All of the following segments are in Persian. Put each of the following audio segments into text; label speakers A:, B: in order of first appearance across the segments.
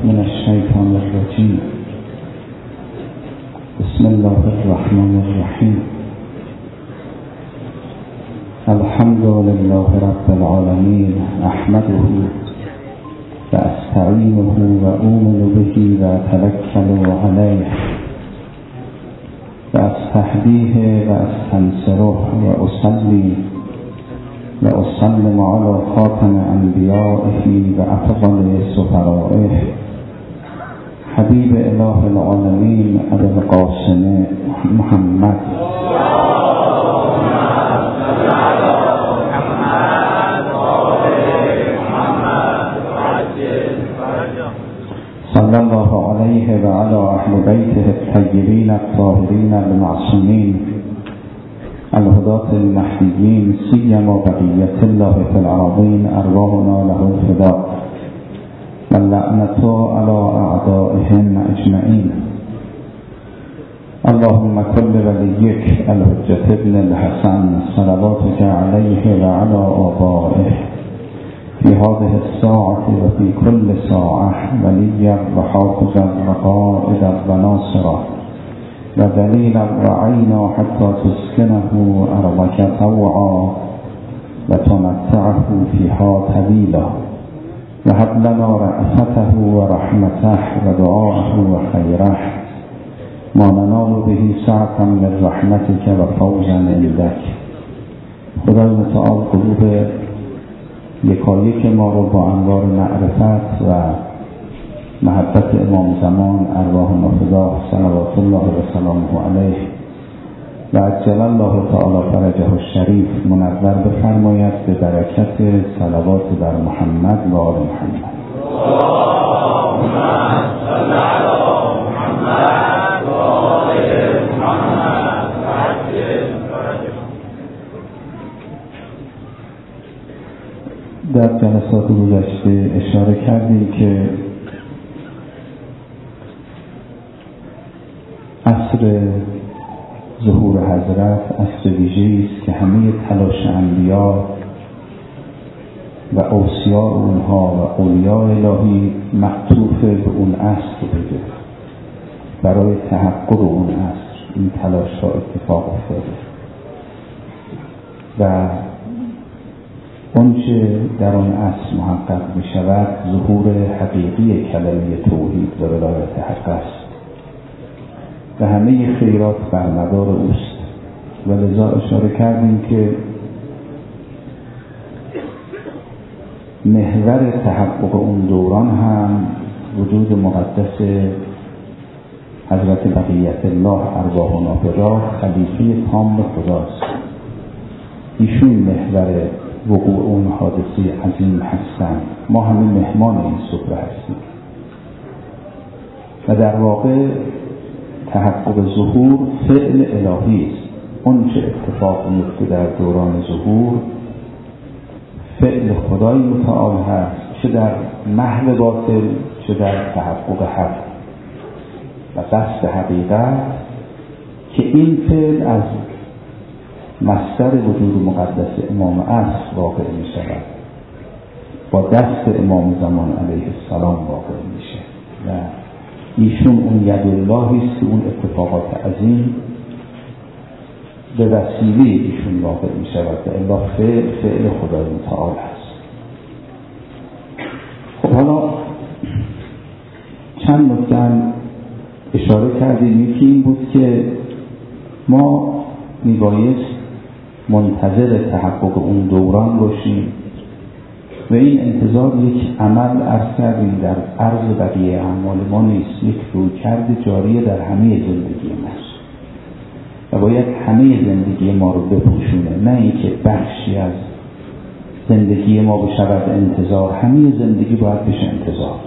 A: من الشیطان الرجیم. بسم الله الرحمن الرحیم. الحمد لله رب العالمین، احمده و استعینه و اؤمن به و اتوکل علیه و استهدیه و استنصره و اصلی و اسلم علی خاتم انبیائه و افضل سفرائه حبیب اله العالمین ابی القاسم محمد صلی الله علیه و علی اهل بیته الطیبین الطاهرین المعصومین الهداة المهدیین سیما بقیة الله فی الارضین ارواحنا له الفداء و اللعنة علی اعدائهم اجمعین. اللهم كل وليك الحجة ابن الحسن صلواتك عليه وعلى آبائه في هذه الساعة وفي كل ساعة وليا وحافظا وقائدا وناصرا ودليلا وعينا حتى تسكنه أرضك طوعا وتمتعه فيها طويلا وهب لنا رأفته ورحمته ودعاءه وخيره ما ننال به سعة من رحمتك وفوزا عندك. خدای متعال قلوب یکایک ما رو با انوار معرفت و محبت امام زمان ارواح فدا صلوات الله و سلامه علیه و عجل الله تعالی فرجه الشریف منور بفرماید به برکت صلوات بر محمد و آل محمد. اللهم صل علی محمد و آل محمد و عجل فرجه. در جلسات گذشته اشاره کردیم که عصر ظهور حضرت عصر ویژه‌ای است که همه تلاش انبیا و اوصیاء اونها و اولیاء الهی معطوف به اون عصر بوده. برای تحقق اون عصر این تلاش ها اتفاق افتاده و اونچه در آن عصر محقق می شود ظهور حقیقی کلمه توحید و ولایت حق است و همه خیرات بر مدار اوست و لذا اشاره کردیم که محور تحقق اون دوران هم وجود مقدس حضرت بقیت الله ارواحنا فدا خلیفه تام خداست. ایشون محور وقوع اون حادثه عظیم هستند. ما همه مهمان این سفره هستیم و در واقع تحقق ظهور فعل الهی است. اون چه اتفاق میفته در دوران ظهور فعل خدای متعال هست، چه در محو باطل چه در تحقق حق و قصد حقیقت، که این فعل از مصدر وجود مقدس امام عصر واقع می شود، با دست امام زمان علیه السلام واقع میشه و ایشون اون ید اللهی است که اون اتفاقات عظیم به وسیله ایشون واقع می شود و الا فعل خدای متعال هست. خب حالا چند نکته اشاره کردیم. یکی این بود که ما میبایست منتظر تحقق اون دوران باشیم و این انتظار یک عمل عرض کردیم در عرض بقیه اعمال ما نیست، یک رویکرد جاری در همه زندگی ماست و باید همه زندگی ما رو بپوشونه، نه اینکه بخشی از زندگی ما بشود انتظار. همه زندگی باید بشه انتظار.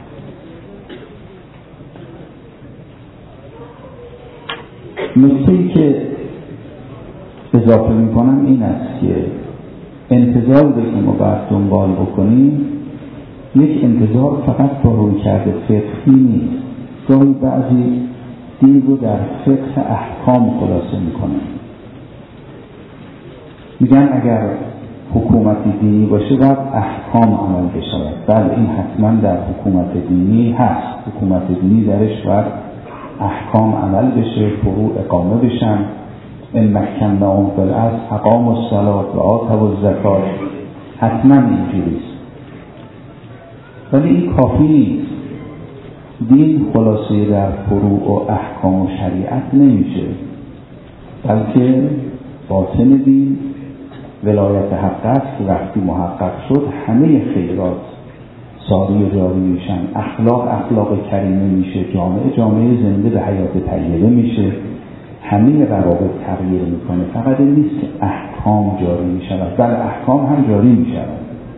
A: نکته‌ای که اضافه میکنم این است که انتظار که ما باید دنبال بکنیم یک انتظار فقط با رویکرد فقهی نیست. گاهی بعضی دین رو در فقه احکام خلاصه میکنن، میگن اگر حکومتی دینی باشه باید احکام عمل بشود. بله این حتما در حکومت دینی هست. حکومت دینی درش باید احکام عمل بشه، فروع اقامه بشن. ان مکناهم فی الارض اقاموا الصلاة و آتوا الزکات، حتما اینجوریست. ولی این کافی نیست. دین خلاصه در فروع و احکام و شریعت نمیشه، بلکه باطن دین ولایت حق است که وقتی محقق شد همه خیرات ساری و جاری میشن، اخلاق کریمه میشه، جامعه زنده به حیات طیبه میشه، همه روابط تغییر میکنه. فقط این نیست که احکام جاری میشود، بله احکام هم جاری میشود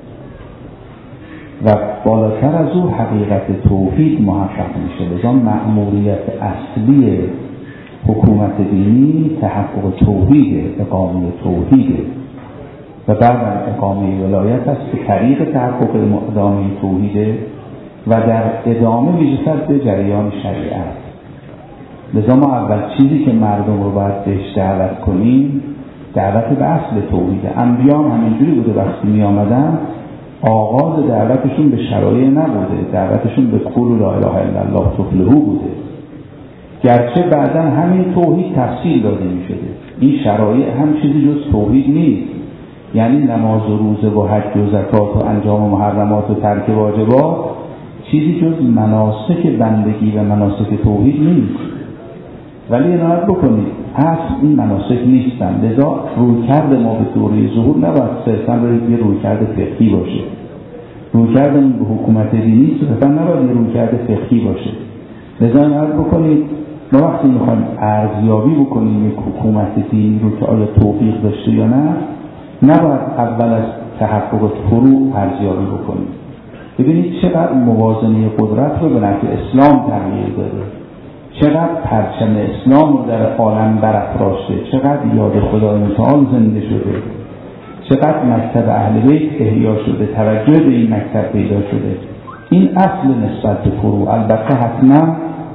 A: و بالاتر از او حقیقت توحید محقق میشه. لذا مأموریت اصلی حکومت دینی تحقق توحیده، اقامه توحیده و بعد اقامه ولایت است که طریق تحقق ادامه توحیده و در ادامه میرسد به جریان شریعت. لذا ما اول چیزی که مردم رو باید بهش دعوت کنیم دعوت به اصل توحیده. انبیاء همینجوری بوده، وقتی می آمدن آغاز دعوتشون به شرایع نبوده، دعوتشون به قول لا اله الا الله تفلحوا بوده، گرچه بعدا همین توحید تفصیل داده می شده. این شرایع هم چیزی جز توحید نیست، یعنی نماز و روزه و حج و زکات و انجام محرمات و ترک واجبات چیزی جز مناسک بندگی و مناسک توحید نیست. ولی عنایت بکنید اصل این مناسک نیستن. لذا رویکرد ما به دوره ظهور نباید صرفا یه رویکرد فقهی باشه. رویکردمون به حکومت دینی صرفا نباید یه رویکرد فقهی باشه. لذا عنایت بکنید ما وقتی میخوایم ارزیابی بکنیم یک حکومت دینی رو که آیا توفیق داشته یا نه، نباید اول از تحقق فروع ارزیابی بکنیم. ببینید چقدر موازنه قدرت رو به نفع اسلام تغییر داده، چقدر پرچم اسلام رو در عالم برافراشته، چقدر یاد خدای متعال زنده شده، چقدر مکتب اهل بیت احیا شده، توجه به این مکتب پیدا شده. این اصل نسبت به فروع. البته حتما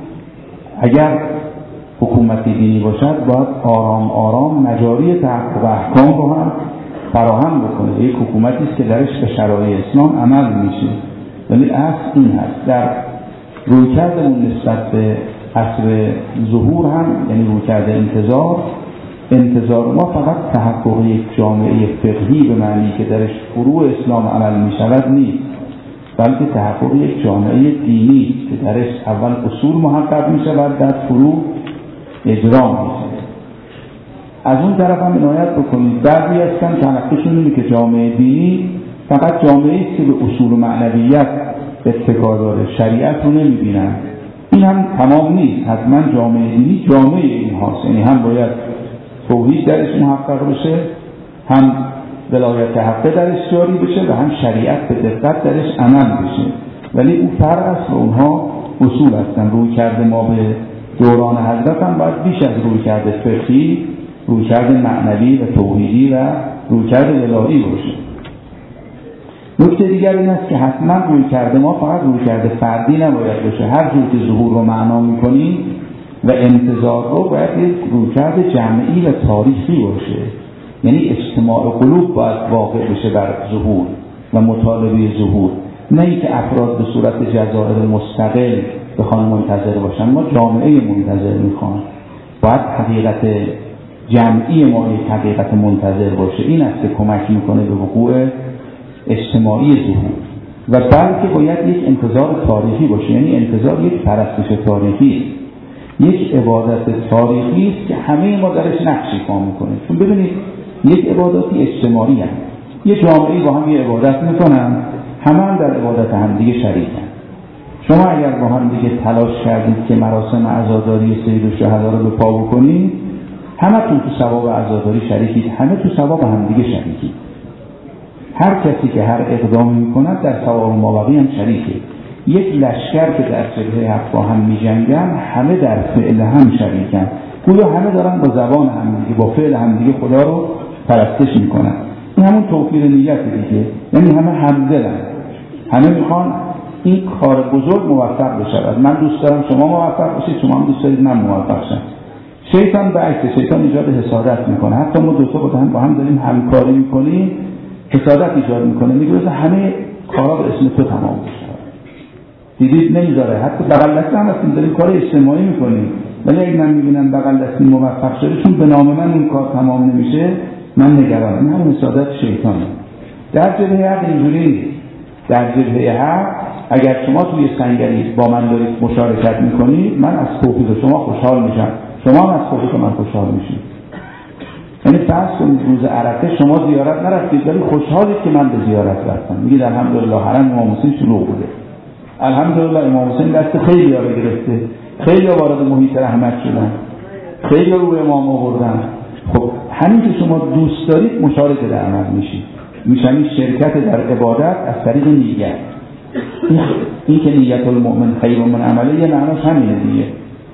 A: اگر حکومت دینی باشد باید آرام آرام مجاری تحقق احکام رو هم فراهم بکنه. یک حکومتی است که درش به شرایع اسلام عمل میشه. ولی اصل این هست. در رویکردمون نسبت به عصر ظهور هم، یعنی رویکرد انتظار ما فقط تحقق یک جامعه فقهی به معنی که درش فروع اسلام عمل می شود نیست، بلکه تحقق یک جامعه دینی که درش اول اصول محقق می شود، در فروع اجرا می شود. از اون طرف هم عنایت بکنید بعضی هستن تحقیقشون اینه که جامعه دینی فقط جامعه است که به اصول و معنویت اتکا داره، شریعت رو نمی بینن. این هم تمام نیست. حتما جامعه دینی جامعه این هاست، یعنی هم باید توحید درش محقق بشه، هم ولایت حقه درش جاری بشه و هم شریعت به دقت درش عمل بشه. ولی اون فرق است و اونها اصول هستن. روی کرده ما به دوران حضرت هم باید بیش از روی کرده فقهی، روی کرده معنوی و توحیدی و روی کرده الهی باشه. نکته دیگر این است که حتما روی کرده ما فقط روی کرده فردی نباید باشه. هر جور که ظهور رو معنا می‌کنیم و انتظار رو باید یک روی کرده جمعی و تاریخی باشه، یعنی اجتماع قلوب باید واقع بشه بر ظهور و مطالبه ظهور، نه اینکه افراد به صورت جزائر مستقل بخوان منتظر باشن. ما جامعه منتظر میخوان، باید حقیقت جمعی ما یک حقیقت منتظر باشه. این است که کمک میکنه به وقوع اجتماعی ظهور. و بلکه باید یک انتظار تاریخی باشه، یعنی انتظار یک پرستش تاریخی، یک عبادت تاریخی است که همه ما درش نقش ایفا میکنه. چون ببینید یک عباداتی اجتماعی هست، یه جامعه با هم یه عبادت میکنن، همه در عبادت همدیگه شریکن. شما اگر با هم دیگه تلاش کردید که مراسم عزاداری سید الشهدا رو به پا بکنید، همتون تو ثواب عزاداری شریکید، همه تو ثواب همدیگه شریکید. هر کسی که هر اقدامی میکند در ثواب مابقی هم شریکه. یک لشکر که در جبهه حق با هم میجنگن، همه در فعل هم شریکن، گویا همه دارن با زبان همدیگه، با فعل همدیگه خدا رو پرستش میکنن. این همون توفیر نیت دیگه، یعنی همه همدلن، همه میخوان این کار بزرگ موفق بشه. من دوست دارم شما موفق بشید، شما هم دوست دارید من موفق شم. شیطان برعکس، شیطان ایجاد حسادت میکنه. حتی ما دو تا با هم داریم همکاری میکنیم، حسادت ایجاد میکنه، میگه مثلا همه کارا به اسم تو تمام بشه. دیدید نمیذاره، حتی بغل دستی هم هستیم داریم کار اجتماعی میکنیم، ولی اگه من میبینم بغل دستی موفق شده چون به نام من اون کار تمام نمیشه من نگرانم. این هم حسادت شیطانه. در جبهه حق اینجوری، در جبهه حق اگر شما توی سنگری با من دارید مشارکت میکنید، من از توفیق شما خوشحال میشم، شما هم از توفیق من خوشحال میشید. یعنی فرض کنید روز عرفه شما زیارت نرفتید ولی خوشحالید که من به زیارت رفتم، میگید الحمدلله حرم امام حسین شلوغ بوده، الحمدلله امام حسین دست خیلی ها رو گرفته، خیلی ها وارد محیط رحمت شدن، خیلی ها رو به امام آوردن. خب همین که شما دوست دارید مشارک در عمل میشید، میشن شرکت در عبادت از طریق نیت. این که نیت المؤمن خیر من عمله یه معناش همینه دیگه.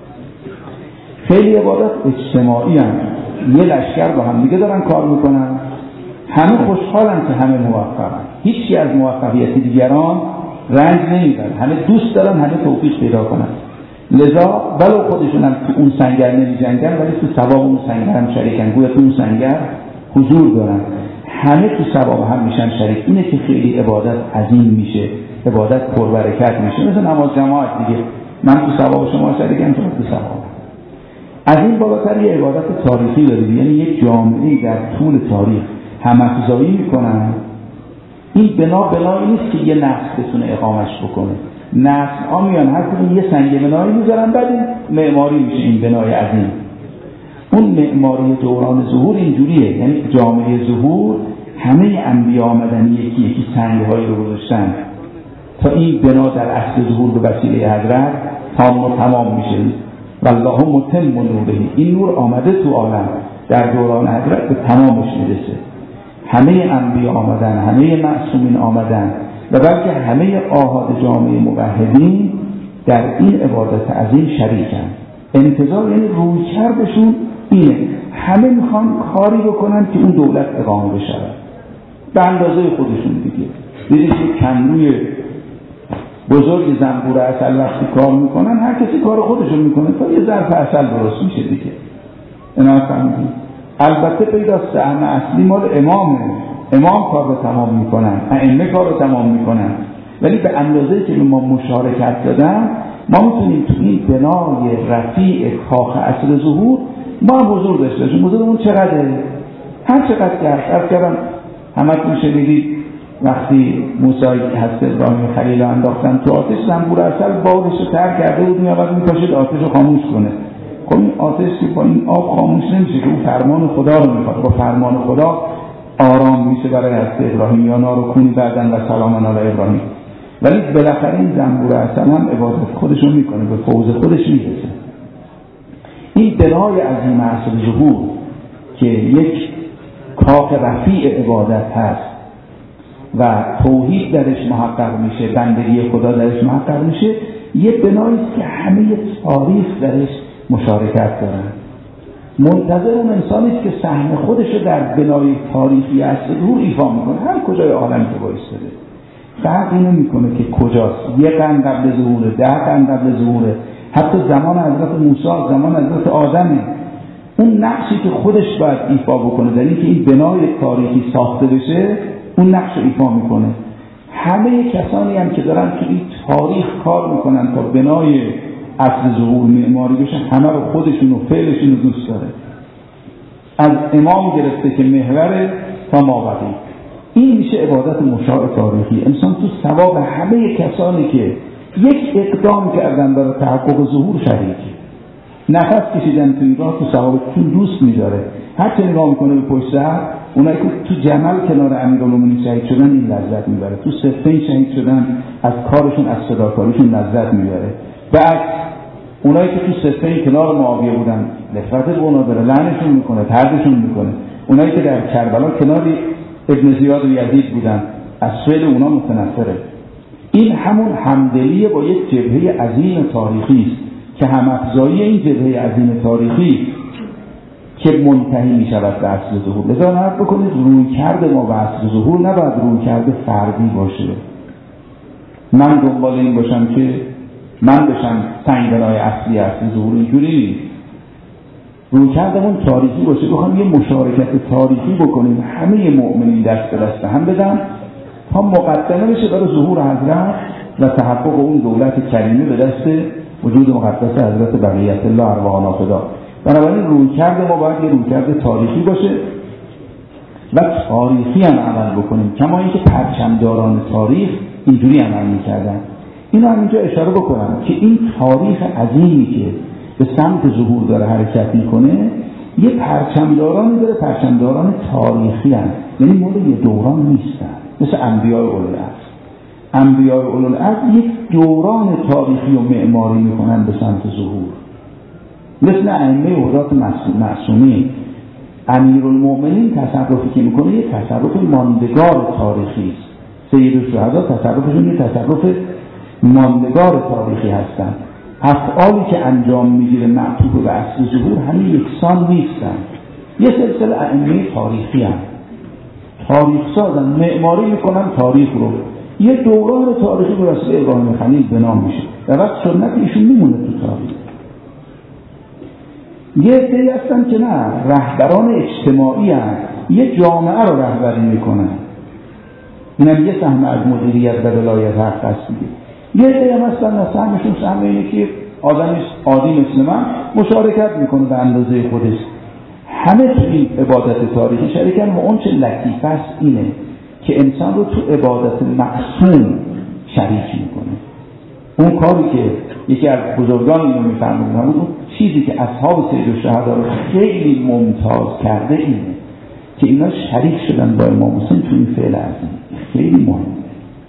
A: خیلی عبادت اجتماعی هم، یه لشکر با هم دیگه دارن کار میکنن، همه خوشحالن که همه موفقن، هیچی از موفقیت دیگران رنج نمیبرن، همه دوست دارن همه توفیق پیدا کنن. لذا ولو خودشون هم تو اون سنگر نمیجنگن ولی تو ثواب اون سنگر هم شریکن، گویا تو اون سنگر حضور دارن، همه تو ثواب هم میشن شریک. اینه که خیلی عبادت عظیم میشه، عبادت پربرکت میشه، مثل نماز جماعت دیگه، من تو ثواب شما شریکم، شما تو ثواب. از این بالاتر یه عبادت تاریخی دارید، یعنی یک جامعه در طول تاریخ هم‌افزایی میکنن. این بنایی نیست که یه نسل بتونه اقامش بکنه، نسل ها میان هر کدوم یه سنگ بنایی میذارن، بعد این معماری میشه این بنای عظیم. اون معماری دوران ظهور اینجوریه، یعنی جامعه ظهور همه انبیا آمدن یکی یکی سنگ‌هایی رو گذاشتن تا این بنا در اصل ظهور به وسیله حضرت تمام میشه. والله متم نوره، این نور آمده تو عالم در دوران حضرت به تمامش میرسه. همه انبیا آمدن، همه معصومین آمدن و بلکه همه آحاد جامعه موحدین در این عبادت عظیم شریکن. انتظار یعنی رویکردشون اینه، همه میخوان کاری بکنن که اون دولت اقامه بشه به اندازه خودشون دیگه. دیدید که کندوی بزرگ زنبور عسل وقتی کار میکنن هر کسی کار خودشون میکنه تا یه ظرف عسل درست میشه دیگه. اینا فهمیدید؟ البته پیداست سهم اصلی مال امامه، امام کار رو تمام میکنن، ائمه کار رو تمام میکنن، ولی به اندازه‌ای که ما مشارکت دادن ما میتونیم تو این بنای رفیع کاخ اصل ظهور ما هم حضور داشته باشیم. حضورمون چقدره؟ هر چقدر کردم همتون شنیدید وقتی موسی حضرت ابراهیم خلیل انداختن تو آتش، زنبور عسل بارش رو تر کرده بود، میآورد میکاشید آتش رو خاموش کنه. خب این آتش که با این آب خاموش نمیشه که اون فرمان خدا رو میخواد، با فرمان خدا آرام میشه برای حضرت ابراهیم، یا نارکونی بعدن و سلام علی ابراهیم. ولی بالاخره این زنبور عسل هم عبادت خودش رو میکنه، به فوز خودش میرسه. این بنای عظیم اصل ظهور که یک کاخ رفیع عبادت هست و توحید درش محقق میشه، بندگی خدا درش محقق میشه، یه بنایی است که همه تاریخ درش مشارکت دارن. منتظر اون انسانی است که سهم خودش رو در بنای تاریخی اصل ظهور ایفا میکنه، هر کجای عالم که وایساده. فرق اینو میکنه که کجاست، یه قرن قبل ظهوره، 10 قرن قبل ظهوره، حتی زمان حضرت موسی، زمان حضرت آدمه. اون نقشی که خودش باید ایفا بکنه در این که این بنای تاریخی ساخته بشه، اون نقش رو ایفا میکنه. همه کسانی هم که دارن که این تاریخ کار میکنن تا بنای اصل ظهور معماری بشه، همه رو خودشون و فعلشون رو دوست داره، از امام گرفته که محور تا مابقی. این میشه عبادت مشاع تاریخی. انسان تو ثواب همه کسانی که یک اقدام کردن برای تحقق ظهور شریکی، نفس کشیدن تو این راه، تو ثوابتون دوست می‌داره. هر چه نگاه میکنه به پشت سر، اونایی که تو جمل کنار امیرالمومنین شهید شدن این لذت میبره، تو صفین شهید شدن از کارشون، از صداکاریشون لذت میبره. بعد اونایی که تو صفین کنار معاویه بودن نفرت به اونا داره، لعنشون میکنه، طردشون میکنه. اونایی که در کربلا کنار ابن زیاد و یزید بودن از فعل اونا متنفره. این همون همدلی با یک جبهه عظیم تاریخی است که هم‌افزایی این جبهه عظیم تاریخی که منتهی می شود به اصل ظهور. لذا نهار بکنید روی کرده ما به اصل ظهور نباید روی کرده فردی باشه. من دنبال این باشم که من بشم سنگ بنای اصلی ظهور، اینجوری نیست. رویکردمون تاریخی باشه، بخوام یه مشارکت تاریخی بکنیم، همه مؤمنین دست به دست هم بدن تا مقدمه بشه برای ظهور حضرت و تحقق اون دولت کریمه به دست وجود مقدس حضرت بقیت الله ارواحنا فدا. بنابراین رویکرد ما باید یه رویکرد تاریخی باشه و تاریخی هم عمل بکنیم، کما اینکه پرچمداران تاریخ اینجوری عمل میکردن. اینو هم اینجا اشاره بکنم که این تاریخ عظیمی که به سمت ظهور داره حرکت میکنه یه پرچمدارانی داره، پرچمداران تاریخی هست، یعنی مال یه دوران نیستن، مثل انبیاء اولوالعزم. انبیاء اولوالعزم یک دوران تاریخی و معماری میکنن به سمت ظهور، مثل ائمه هدات معصومین. امیرالمؤمنین تصرفی که میکنه یک تصرف ماندگار تاریخی است. سیدالشهدا تصرفشون یک تصرف ماندگار تاریخی هستند. افعالی که انجام میگیره معطوف به اصل ظهور همین یکسان نیستن. یه سلسله ائمه تاریخی هم تاریخ سازن، معماری میکنن تاریخ رو. یه دوران تاریخی به وسیله ابراهیم خلیل بنا میشه، در وقت سنت ایشون میمونه تو تاریخ. یه عده‌ای هستن که نه، رهبران اجتماعی هستن، یه جامعه رو رهبری میکنن، اینم یه سهم از مدیریت و ولایت حق هست دیگه. یه عده‌ای هم هستن سهمشون سهم اینه که آدم عادی مثل من مشارکت میکنه به اندازه خودش. همه تو این عبادت تاریخی شریکن و اون چه لطیف است اینه که انسان رو تو عبادت معصوم شریک میکنه. اون کاری که یکی از بزرگان اینو میفرمودن، اون چیزی که اصحاب سیدالشهدا رو خیلی ممتاز کرده اینه که اینا شریک شدن با امام حسین تو این فعل عظیم. خیلی مهمه.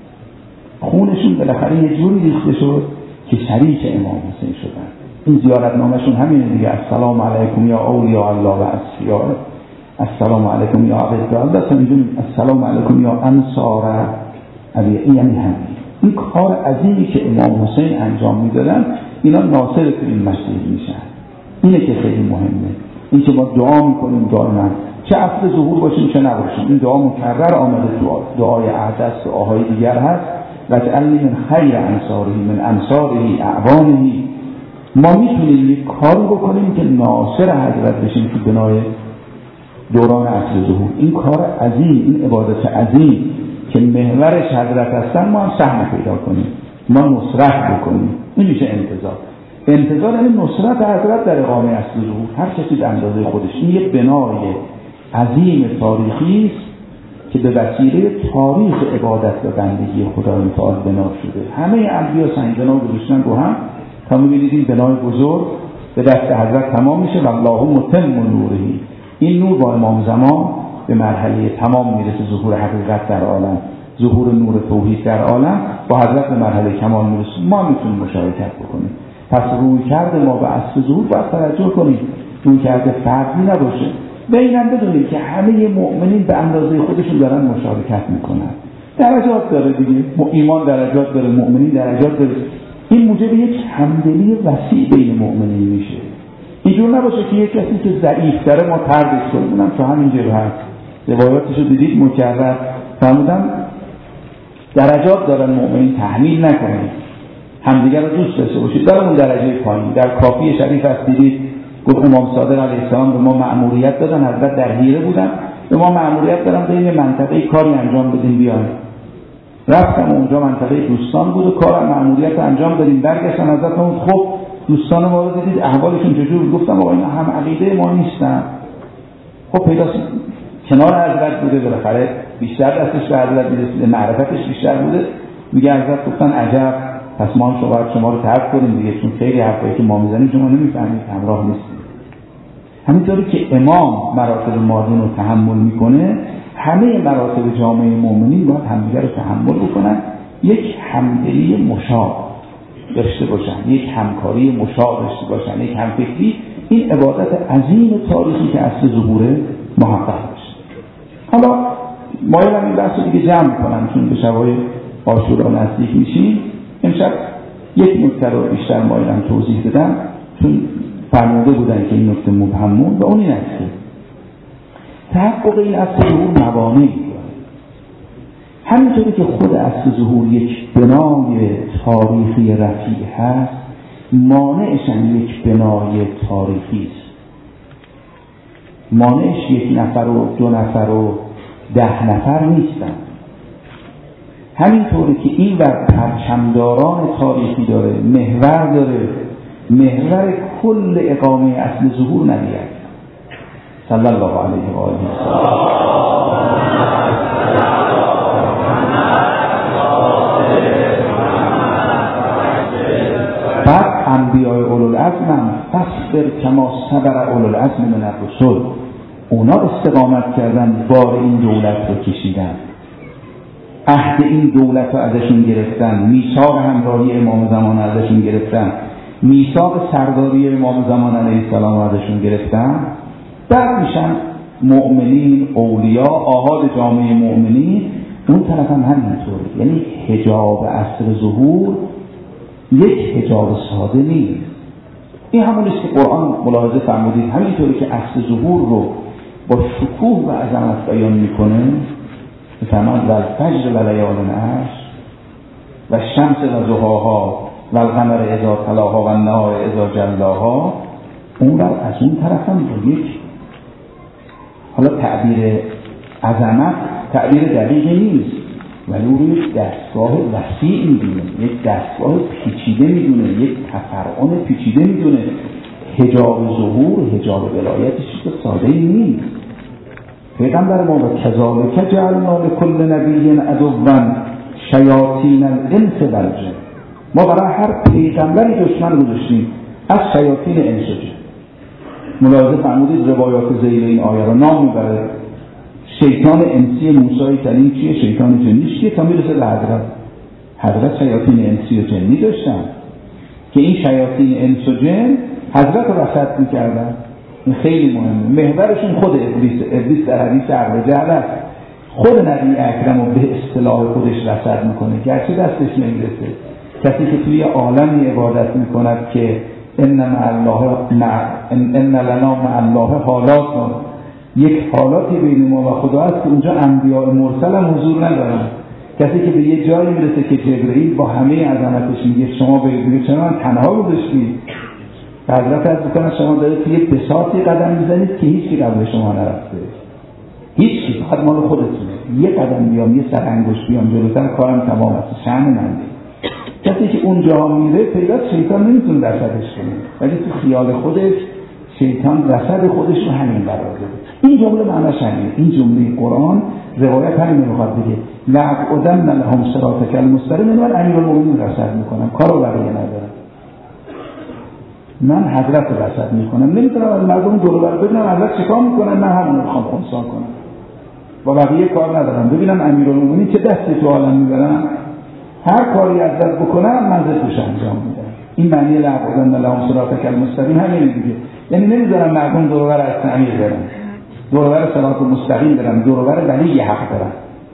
A: خونشون بالاخره یه جوری ریخته شد که شریک امام حسین شدن. این زیارتنامه‌شون همینه دیگه، السلام علیکم یا اولیاء الله و اصفیاء، السلام علیکم یا عباد الله، السلام علیکم یا انصار علی. یعنی همین این کار عظیمی که امام حسین انجام میدادن اینا ناصر این مسجد میشن. اینه که خیلی مهمه، این که ما دعا میکنیم دائما، چه اصل ظهور باشیم چه نباشیم. این دعا مکرر آمده، دعای احدث دعاهای دیگر هست، وجعلنی من خیر انصاره من انصاره اعوانه. ما میتونیم یک کاری بکنیم که ناصر حضرت بشیم تو بنای دوران اصل ظهور. این کار عظیم، این عبادت عظیم که محورش حضرت هستن، ما هم سهم پیدا کنیم، ما نصرت بکنیم. این میشه انتظار یعنی نصرت حضرت در اقامه اصل ظهور، هر کسی به اندازه خودش. این یک بنای عظیم تاریخی است که به وسیله تاریخ عبادت و بندگی خدای متعال بنا شده. همه انبیا سنگنا گذاشتن رو هم تا می‌بینید این بنای بزرگ به دست حضرت تمام میشه و الله متم نوره. این نور با امام زمان به مرحله تمام میرسه، ظهور حقیقت در عالم، ظهور نور توحید در عالم با حضرت به مرحله کمال میرسه. ما میتونیم مشارکت بکنیم. پس رویکرد ما به اصل ظهور باید توجه کنیم، رویکرد فردی نباشه. بینم بدونیم که همه مؤمنین به اندازه خودشون دارن مشارکت میکنن. درجات داره دیگه، ایمان درجات داره، مؤمنین درجات داره. این موجب یک همدلی وسیع بین مؤمنین میشه. اینجور نباشه که یک کسی که ضعیف داره ما تردش کنیم. اونم تو همین جبهه هست، روایاتشو دیدید مکرر فرمودن درجات دارن مؤمنین، تحمیل نکنید، همدیگر رو دوست داشته باشید. در اون درجه پایین در کافی شریف هست دیدید گفت امام صادق علیه السلام به ما مأموریت دادن، حضرت در حیره بودن، به ما مأموریت دادن به این منطقه کاری انجام بدیم بیایم. رفتم اونجا، منطقه دوستان بود و کار مأموریت انجام بدیم. برگشتن حضرت اون خب دوستان ما رو دیدید احوالشون چجور؟ گفتم آقا اینا هم عقیده ما نیستن. خب پیداست کنار حضرت بوده، بالاخره بیشتر دستش به حضرت میرسیده، معرفتش بیشتر بوده. میگه حضرت گفتن عجب، پس ما شما رو ترک کنیم دیگه، چون خیلی حرفایی که ما میزنیم شما نمیفهمید، همراه نیستید. همینطوری که امام مراتب مادین رو تحمل میکنه، همه مراتب جامعه مؤمنین باید همدیگر رو تحمل بکنن، یک همدلی مشابه داشته باشن، یک همکاری مشابه داشته باشن، یک همفکری. این عبادت عظیم تاریخی که اصل ظهور محقق باشه. حالا مایلم این بحث رو دیگه جمع کنم چون به شبای عاشورا نزدیک میشیم. امشب یک نکته رو بیشتر مایلم توضیح بدم چون فرموده بودن که این نکته مبهمون و اون این است که تحقق این اصل ظهور موانعی داره. همینطوری که خود اصل ظهور یک بنای تاریخی رفیع هست، مانعش هم یک بنای تاریخی است. مانعش 1 نفر و 2 نفر و 10 نفر نیستن. همینطوری که این ور پرچمداران تاریخی داره، محور داره، محور کل اقامه اصل ظهور نبی اکرم صلی الله علیه و آله و بعد انبیاء اولوالعزم هم فاصبر کما صبر اولوالعزم من الرسل، اونا استقامت کردن، بار این دولت رو کشیدن، عهد این دولت رو ازشون گرفتن، میثاق همراهی امام زمان ازشون گرفتن، میثاق سرداری امام زمان علیه السلام ازشون گرفتن. بعد میشن مؤمنین، اولیاء، آحاد جامعه مؤمنین. اون طرف هم همینطور. یعنی حجاب عصر ظهور یک حجاب ساده نیست. این همونیست که قرآن ملاحظه فرمودید، همینطوری که عصر ظهور رو با شکوه و عظمت بیان میکنه، مثلا والفجر و لیال عشر و الشمس و ضحاها و القمر اذا تلاها و النهار اذا جلاها، اون از اون طرف هم با یک، حالا تعبیر عظمت تعبیر دقیقی نیست، ولی او رو یک دستگاه وسیع میدونه، یک دستگاه پیچیده میدونه، یک تفرعون پیچیده میدونه. حجاب ظهور، حجاب ولایتش که ساده نیست. پیغمبر ما و کذالک جعلنا لکل نبی عدوا شیاطین الانس والجن، ما برای هر پیغمبری دشمن گذاشتیم از شیاطین انس و جن. ملاحظه فرمودید روایات ذیل این آیه را نام میبره. شیطان انسی موسی کلیم چیه؟ شیطان جنی چیه؟ تا میرسه به حضرت شیاطین انسی و جنی داشتن که این شیاطین انس و جن حضرت رو رصد میکردن. این خیلی مهمه. محورشون خود ابلیس در حدیث عقل جهل است. خود نبی اکرم رو به اصطلاح خودش رصد میکنه، گرچه دستش نمیرسه. کسی که توی عالمی عبادت میکند که ان لنا مع الله حالات، یک حالاتی بین ما و خدا است که اونجا انبیاء مرسل هم حضور ندارن. کسی که به یه جایی میرسه که جبرئیل با همه عظمتش میگه شما بگید چرا من تنها گذاشتید؟ حضرت از بکنه شما دارید توی بساطی قدم میزنید که هیچ کی قبل شما نرفته، هیچ کی، فقط مال خودتونه. یه قدم بیام، یه سر انگشت بیام جلوتر، کارم تمام است. شأن من کسی که اونجا میره پیدا شیطان نمیتونه رصدش کنه، ولی تو خیال خودش شیطان رصد خودش رو همین قرار داده. این جمله معناش همینه. این جمله قرآن روایت همین میخواد بگه لأقعدن لهم صراطک المستقیم، من امیرالمومنین رصد میکنم، کارو بقیه ندارم، من حضرت رو رصد میکنم. نمیتونم از مردم دور بر ببینم حضرت چیکار میکنن، من همون رو میخوام خونسا کنم، با بقیه کار ندارم. ببینم امیرالمومنین چه دستی تو عالم میبرن، هر کاری حضرت بکنم من زدش انجام میدم. این معنی لأقعدن لهم صراطک المستقیم همین دیگه. یعنی نمیذارم مردم دور بر از تعمیر برن، دور بر صراط مستقیم برن، دور بر ولی حق برن.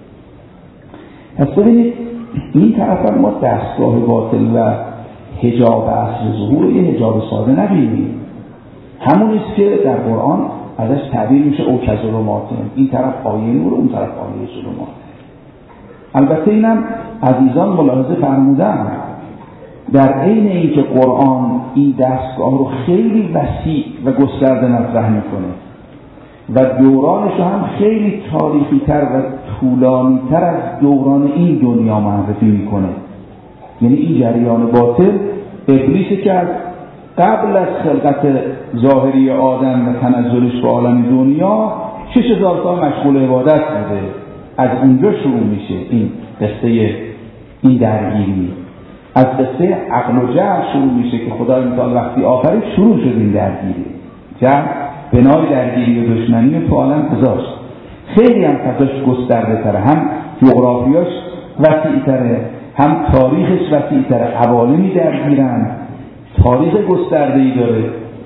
A: پس ببینید این طرف ما دستگاه باطل و حجاب اصل ظهور رو یه حجاب ساده نبینیم. همونیست که در قرآن ازش تعبیر میشه او کظلماتن، این طرف آیه نور، اون طرف آیه ظلمات. البته اینم عزیزان ملاحظه فرمودن در عین اینکه قرآن این دستگاه رو خیلی وسیع و گسترده مطرح میکنه و دورانش رو هم خیلی تاریخی تر و طولانی تر از دوران این دنیا معرفی میکنه. یعنی این جریان باطل ابلیسی که از قبل از خلقت ظاهری آدم و تنزلش به عالم دنیا 6000 سال مشغول عبادت بوده. از اونجا شروع میشه این قصه، این درگیری از قصه عقل و جهل شروع میشه که خدای متعال وقتی آفرید شروع شد این درگیری. جهل بنای درگیری و دشمنی تو عالم گذاشت. خیلی هم فضاش گسترده تره، هم جغرافیاش وسیع تره، هم تاریخش وسیع تره. عوالمی درگیرن، تاریخ گسترده‌ای داره.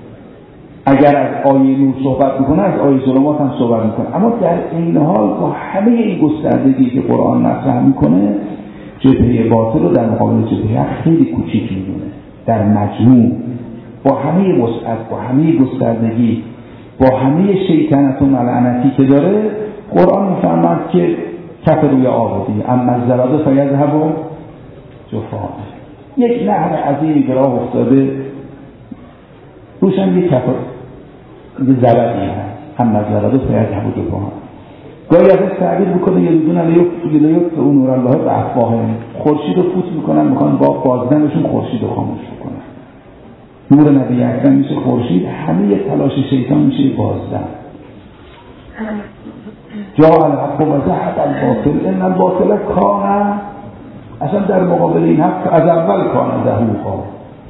A: اگر از آیه نور صحبت میکنه از آیه ظلمات هم صحبت میکنه، اما در این حال با همه این گستردگی که قرآن مطرح میکنه جبهه باطل رو در مقابل جبهه خیلی کوچیک میدونه. در مجموع با همه وسعت، با همه گستردگی، با همه شیطنت و ملعنتی که داره، قرآن میفرماد که کف روی آبادی اما الزبد فیذهب جفاء. یک نهر عظیمی که راه افتاده روشن یک کف زبدی هست، هم نظرده فیض بود و هم گاهی ازش تعبیر بکنه یه لیفت اون نور الله به افواههم، خورشید رو فوت میکنن، میخوان با بازدنشون خورشید رو خاموش بکنن. نور نبی اکرم میشه خورشید، همه تلاش شیطان میشه بازدن. جاء الحق و زهق الباطل ان الباطل کان، اصلا در مقابل این حق از اول کان زهوقا،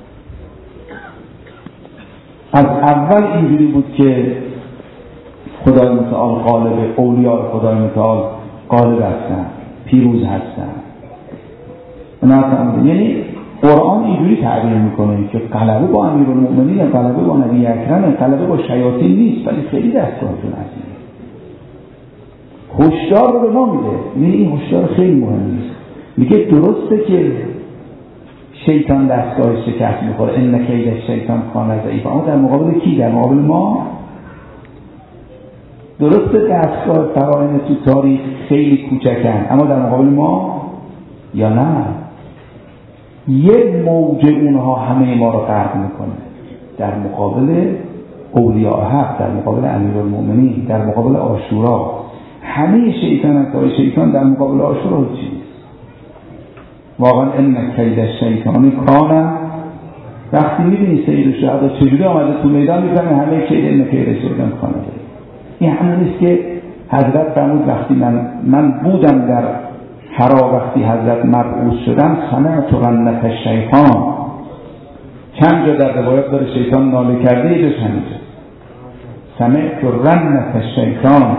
A: از اول اینجوری بود که خدای متعال غالب، اولیاء خدای متعال غالب هستن، پیروز هستن. یعنی قرآن اینجوری تعبیر میکنه که غلبه با امیرالمؤمنین، غلبه با نبی اکرم، غلبه با شیاطین نیست، ولی خیلی دستگاهتون عظیمه. هشدار رو به ما میده. یعنی این هشدار خیلی مهمه. میگه درسته که شیطان دستگاه شکست میخوره، ان کید شیطان کان ضعیف، اما در مقابل کی؟ در مقابل ما. درسته دستگاه فرائض تو تاریخ خیلی کوچکن، اما در مقابل ما یا نه؟ یک موج اونها همه ما رو غرق میکنه. در مقابل اولیاء حق، در مقابل امیرالمؤمنین، در مقابل عاشورا، همه شیطان در مقابل عاشورا چیست؟ واقعا ان کید شیطان کان. وقتی میبینی سید شهدا چجوری آمده تو میدان، میفهمی همه کید ان کید شیطان کان. این همونیست که حضرت فرمود وقتی من بودم در حرا، وقتی حضرت مبعوث شدم، سمعت رنة الشیطان. چند جا در روایت داره شیطان ناله کرده، یه جا چند جا سمعت رنة الشیطان،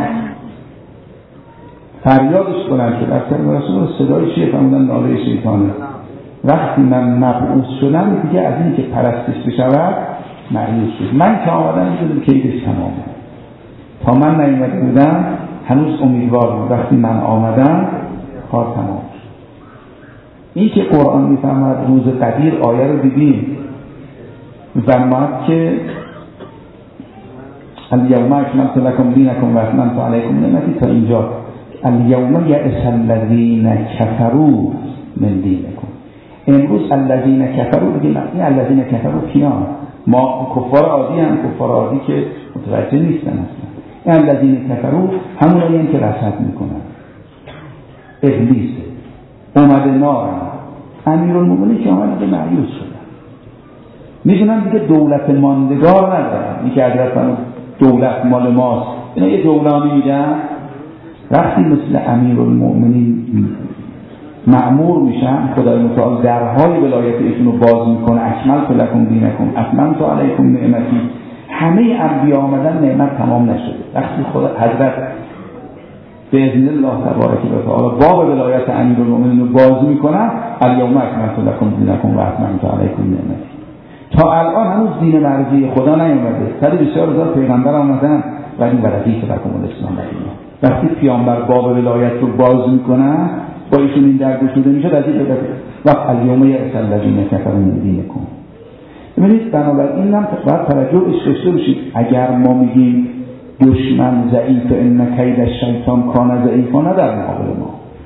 A: فریادش بلند شد. اکثر رسول صدای چیه؟ فرمودن ناله شیطانه. وقتی من مبعوث شدم دیگه از این که پرستش بشود مایوس شد. من که آمدم دیدم کیدش تمامه. تا من نیامده بودم هنوز امیدوار بود، وقتی من آمدم کار تمام شد. این که قرآن میفرماید روز قدیر، آیه رو دیدیم، میفرماید که الیوم اکملت لکم دینکم و اتممت علیکم نعمتی، تا اینجا الیوم یئس الذین کفروا من دینکم. امروز الذین کفروا، بگیم این الذین کفروا کیان؟ ما کفار عادی هم، کفار عادی که متوجه نیستن اصلا. این الذین کفروا همونایی که رصد میکنن. ابلیس اومده نار، امیرالمؤمنین که اومده مایوس شدن، میدونن دیگه دولت ماندگار ندارن. این که حضرت فرمود دولت مال ماست، اینا یه جولانی میدن. وقتی مثل امیرالمؤمنین مأمور میشن، خدای متعال درهای ولایت ایشون رو باز میکنه، اکملت لکم دینکم اتممت علیکم نعمتی. همه انبیا آمدن، نعمت تمام نشده. وقتی خدا حضرت باذن الله تبارک و تعالی باب ولایت امیرالمؤمنین رو باز میکنن، الیوم اکملت لکم دینکم و اتممت علیکم نعمتی. تا الان هنوز دین مرضی خدا نیومده. 124,000 پیغمبر آمدن ولی ورقی که لکم الاسلام دینه. وقتی پیامبر باب ولایت رو باز میکنن، با ایشون این درگشوده میشه، از این بدهد وقت الیوم یئس الذین کفروا من دینکم. ببینید بنابراین هم باید توجهش داشته باشید. اگر ما میگیم دشمن ضعیف، ان کید الشیطان کان ضعیفا، نه در مقابل ما.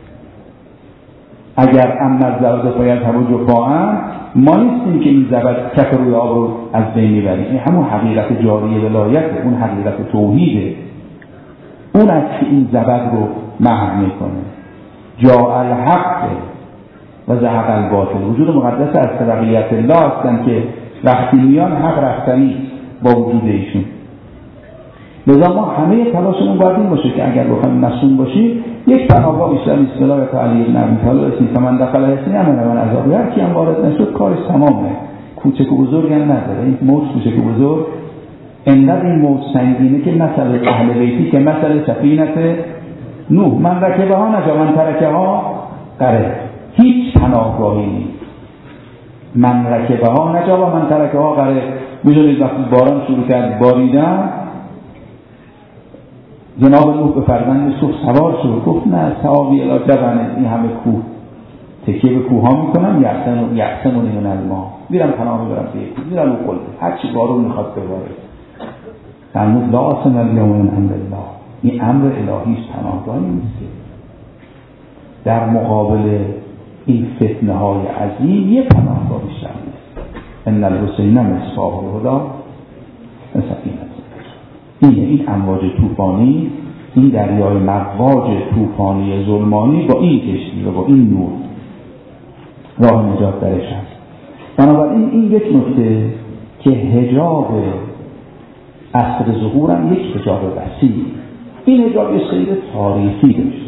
A: اگر اما الزبد فیذهب جفاء، ما نیستیم که این زبد کف روی آب رو از بین میبریم. این همون حقیقت جاری ولایت، اون حقیقت توحیده، اون است که این زبد رو محو میکنه. جاء الحق و زهق الباطل. وجود مقدس از تبعیت الله هستن که وقتی میان حق رفتنی با وجود ایشون. لذا ما همه تلاشمون باید این باشه که اگر بخوایم مسئول باشیم، یک پناهگاه بیشتر نیست. ولایت علی بن ابی طالب اسمی من دخل حسنی امن من عذاب، هر کی هم وارد نشد کارش تمامه. کوچک و بزرگ هم نداره. این موت کوچک و بزرگ انقدر این موت سنگینه که مثل اهل بیتی که مثل سفینه نوح، من رکبه ها نجا من ترکه ها قره. هیچ پناهگاهی نیست. من رکبه ها نجا و من ترکه ها قره. میدونید وقتی باران شروع کرد باریدن، جناب نوح به فرزند یوسف سوار شد، گفت نه ساوی الی جبل، این همه کوه تکیه به کوه ها میکنم، یحسمون من الماء، میرم پناه میبرم به کوه، میرم رو قلبه، هرچی بارون میخواد بباره. فرمود لا عاصم الیوم من امر الله. این امر الهی است، پناهگاهی نیست. در مقابل این فتنه های عظیم یه پناهگاه بیشتر نیست. ان الحسین مصباح الهدی سفینه. این امواج طوفانی، این دریای مواج طوفانی ظلمانی با این کشتی و با این نور راه نجات درش هست. بنابراین این یک نکته که حجاب عصر ظهور هم یک حجاب وسیع، این حجاب یه سیر تاریخی داشت.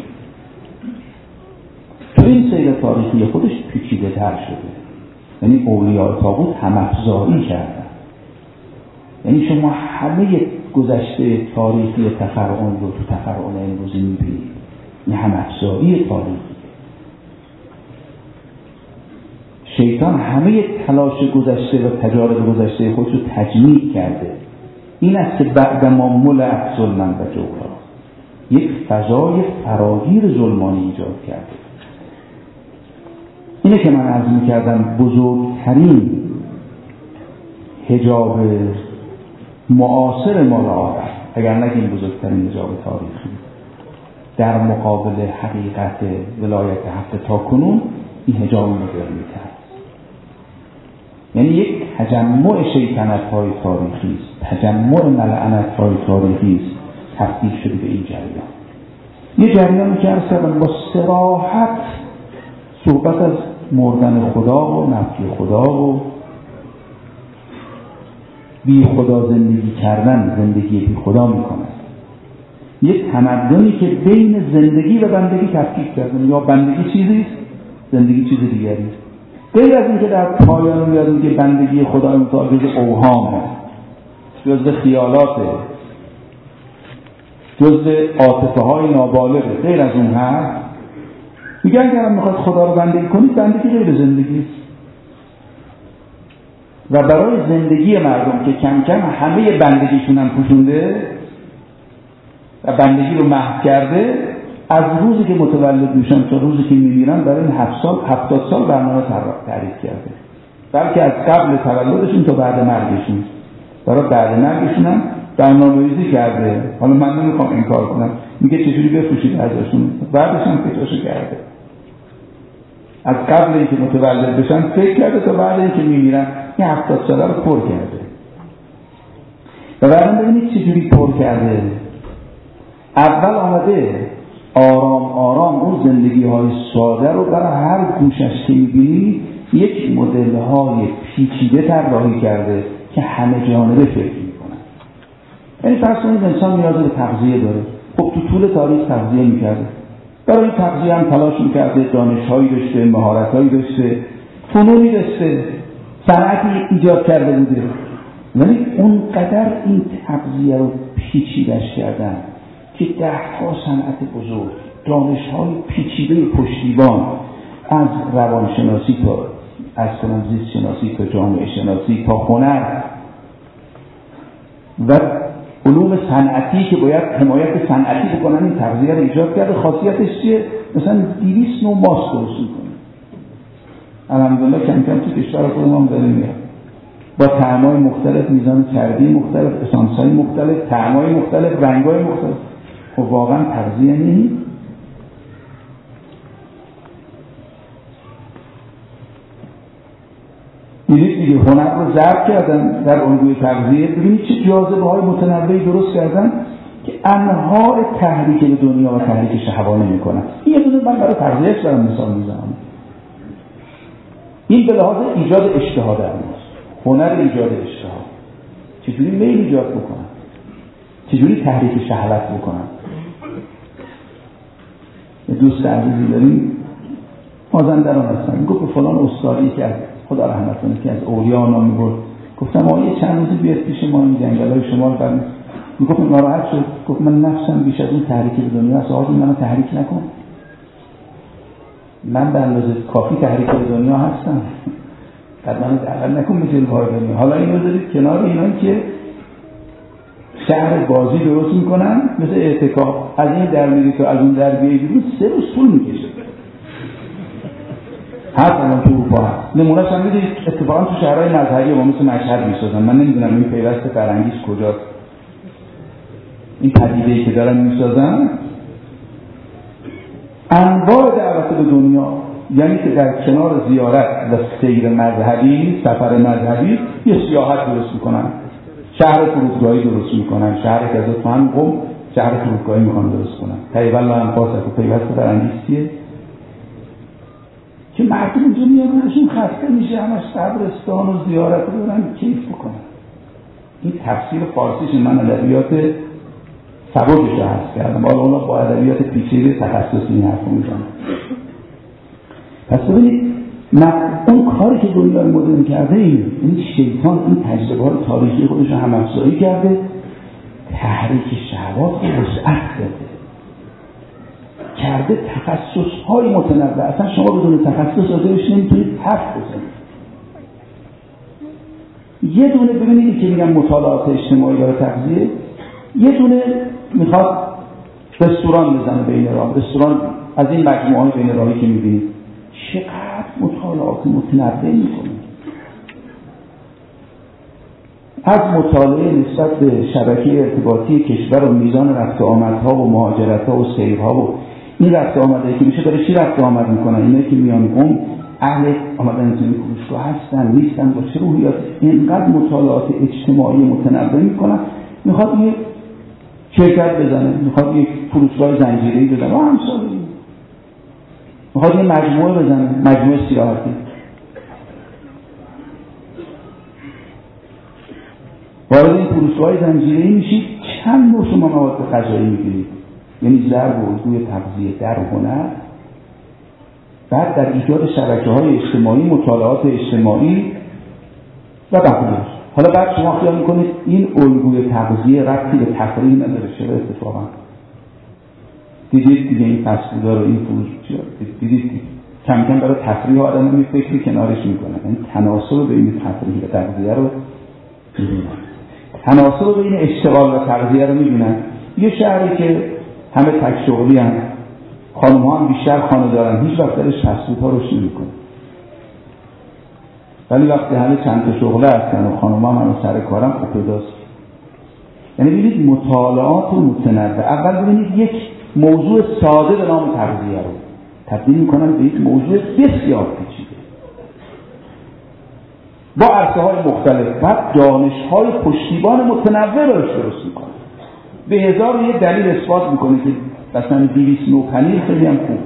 A: تو این سیر تاریخی خودش پیچیده تر شده. یعنی اولیاء طاغوت هم‌افزایی کردن. یعنی شما همه گذشته تاریخی تفرعون رو تو تفرعون امروزی میبینید. این هم‌افزایی تاریخی. شیطان همه تلاش گذشته و تجارب گذشته خودش رو تجمیع کرده. این است که بعدما ملأ ظلما و جورا، یک فضای فراگیر ظلمانی ایجاد کرده. اینه که من عرض می‌کردم بزرگترین حجاب معاصر ما را آورد، اگر نگیم بزرگترین حجاب تاریخی، در مقابل حقیقت ولایت حق تا کنون این حجاب مدرنیته است. یعنی یک تجمع شیطنت‌های تاریخی است، تجمع ملعنت‌های تاریخی است تبدیل شده به این جریان. یه جریانی که عرض کردم با صراحت صحبت از مردن خدا و نفی خدا و بی خدا زندگی کردن، زندگی بی خدا می‌کند. یک تمدنی که بین زندگی و بندگی تفکیک کردن، یا بندگی چیزی است، زندگی چیز دیگری است. غیر از اینکه در پایان میاد که بندگی خدای متعال جز اوهامه، جز خیالاته، جز عاطفه های نابالغه، غیر از اون هست. میگن اگر میخواد خدا رو بندگی کنید، بندگی غیر زندگی است. و برای زندگی مردم که کم کم همه بندگیشون هم پوشونده و بندگی رو محو کرده، از روزی که متولد میشن تا روزی که میمیرن برای این 70 سال برنامه تعریف کرده. بلکه از قبل تولدشون تا بعد مرگشون، برای بعد مرگشون هم برنامه‌ریزی کرده. حالا من نمیخوام انکار کنم، میگه چجوری بفروشید ازشون، بعدش هم فکرشو کرده. از قبل اینکه متولد بشن فکر کرده تا بعد اینکه میمیرن این 70 ساله رو پر کرده. و بعدم ببینید چجوری پر کرده. اول آمده آرام آرام اون زندگی های ساده رو برای هر گوشش که میبینی یک مدل های پیچیده طراحی کرده که همه جانبه فکر میکنن. یعنی فرض کنید انسان نیاز به تغذیه داره. خب تو طول تاریخ تغذیه میکرده، برای تغذیه هم تلاش میکرده، دانش‌هایی داشته، مهارت‌هایی داشته، فنونی داشته، صنعتی ایجاد کرده بوده. ولی اونقدر این تغذیه رو پیچیده‌اش کردن که 10 صنعت بزرگ، دانش‌های پیچیده پشتیبان، از روانشناسی تا زیست شناسی تا جامعه شناسی تا هنر و علوم صنعتی که باید حمایت صنعتی بکنن، این تغذیه رو ایجاد کرده. خاصیتش چیه؟ مثلا 200 نوع ماست درست می‌کنه. الحمدلله کم کم تو کشور خودمون داره میاد، با طعم‌های مختلف، میزان چربی مختلف، اسانس‌های مختلف، طعم‌های مختلف، رنگ‌های مختلف. خب واقعا تغذیه نیست. دیدید دیگه هنر رو ضرب کردن در الگوی تغذیه. ببینید چه جاذبه‌های متنوعی درست کردن که انواع تحریک به دنیا و تحریک شهوانه میکنن. این یه دونه من برای تغذیهش دارم مثال میزنم. این به لحاظ ایجاد اشتها در ماست. هنر ایجاد اشتها، چجوری میل ایجاد بکنن، چجوری تحریک شهوت بکنن. دوست عزیزی داریم مازندران هستن، گفت به فلان استادی که از خدا رحمت کنه که از اولیاء نام میبرد، گفتم آقا یه چند روزی بیاد پیش ما این جنگل‌های شمال بریم. میگفت ناراحت شد، گفت من نفسم بیش از اون تحریک به دنیا است، آقا منو تحریک نکن. من به اندازه کافی تحریک به دنیا هستم، بعد منو دعوت نکن به جلوه‌های دنیا. حالا اینو دارید کنار اینا که شهر بازی درست میکنن مثل اعتکاف، از این در میری تو از اون در بیایی بیرون 3 روز طول میکشه. هست الان تو اروپا هست. نمونه‌اش هم میدید اتفاقا تو شهرهای مذهبی ما مثل مشهد میسازن. من نمیدونم این پیوست فرهنگیش کجاست. این پدیده‌ای که دارن میسازن انواع دعوت به دنیا، یعنی که در کنار زیارت و سیر مذهبی، سفر مذهبی، یه سیاحت درست میکنن. شهر فرودگاهی درست میکنن، شهر که از فهم قم شهر فرودگاهی میخوان درست کنن. طیب الله انفاسکم پیوسته در انگیزیه که مردم اونجا میان روشون خسته میشه، همش قبرستان و زیارت رو برن کیف بکنن. این تفسیر فارسیش من ادبیات سبکش رو هست کردم، حالا اونا با ادبیات پیچیده تخصصی این حرف رو میزنن. پس ببینید اون کاری که دنیای مدرن کرده این شیطان این تجربه های تاریخی خودش رو هم افزایی کرده، تحریک شهوات رو وسعت داده، کرده تخصص های متنوع. اصلا شما بدون تخصص راجعش نمیتونید حرف بزنید. یه دونه ببینید که میگن مطالعات اجتماعی برای تغذیه، یه دونه میخواد رستوران بزنه بین راه، رستوران از این مجموعه های بین راهی که میبینید چقدر مطالعات متنوع میکنه. از مطالعه نسبت به شبکه ارتباطی کشور و میزان رفت و آمدها و مهاجرتها و سیرها و این رفت و آمدهایی که میشه برای چی رفت و آمد میکنن، اینایی که میان قم اهل آمدن توی فروشگاه هستن نیستن با چه روحیات، اینقدر مطالعات اجتماعی متنوع میکنن. میخواد یک شرکت بزنه، میخواد یک فروشگاه زنجیره‌ای بزنه و همسالی، میخواد یک مجموعه بزنه، مجموعه سیاحتی. وارد این فروشگاه زنجیره‌ای میشید، چند نوع شما مواد غذایی میگیرید، یعنی ضرب و الگوی تغذیه در هنر، بعد در ایجاد شبکه‌های اجتماعی، مطالعات اجتماعی و بقیه. حالا بعد شما خیال میکنید این الگوی تغذیه ربطی به تفریح نداره. چرا اتفاقا دیدید دیگه این فسفودا رو، این فروشگاه دیدید کم کم برای تفریح آدم فکری کنارش میکنن، یعنی تناسب بین تفریح و تغذیه رو میبینن، تناسب بین اشتغال و تغذیه رو میبینن. یه شهری که همه تک شغلی هم، خانم ها هم بیشتر خانه دارن، هیچ وقت درش فسفودها روش نمیکنه، ولی وقتی همه چند تا شغله هستن و خانم ها هم سر کارم خوب پیداست. یعنی ببینید مطالعات متنوع. اول ببینید یک موضوع ساده به نام تغذیه رو تبدیل میکنن به یک موضوع بسیار پیچیده با عرصه‌های مختلف، بعد دانش‌های پشتیبان متنوع براش درست میکنن. به هزار و یک دلیل اثبات میکنه که مثلا 200 نوع پنیر خیلی هم خوب.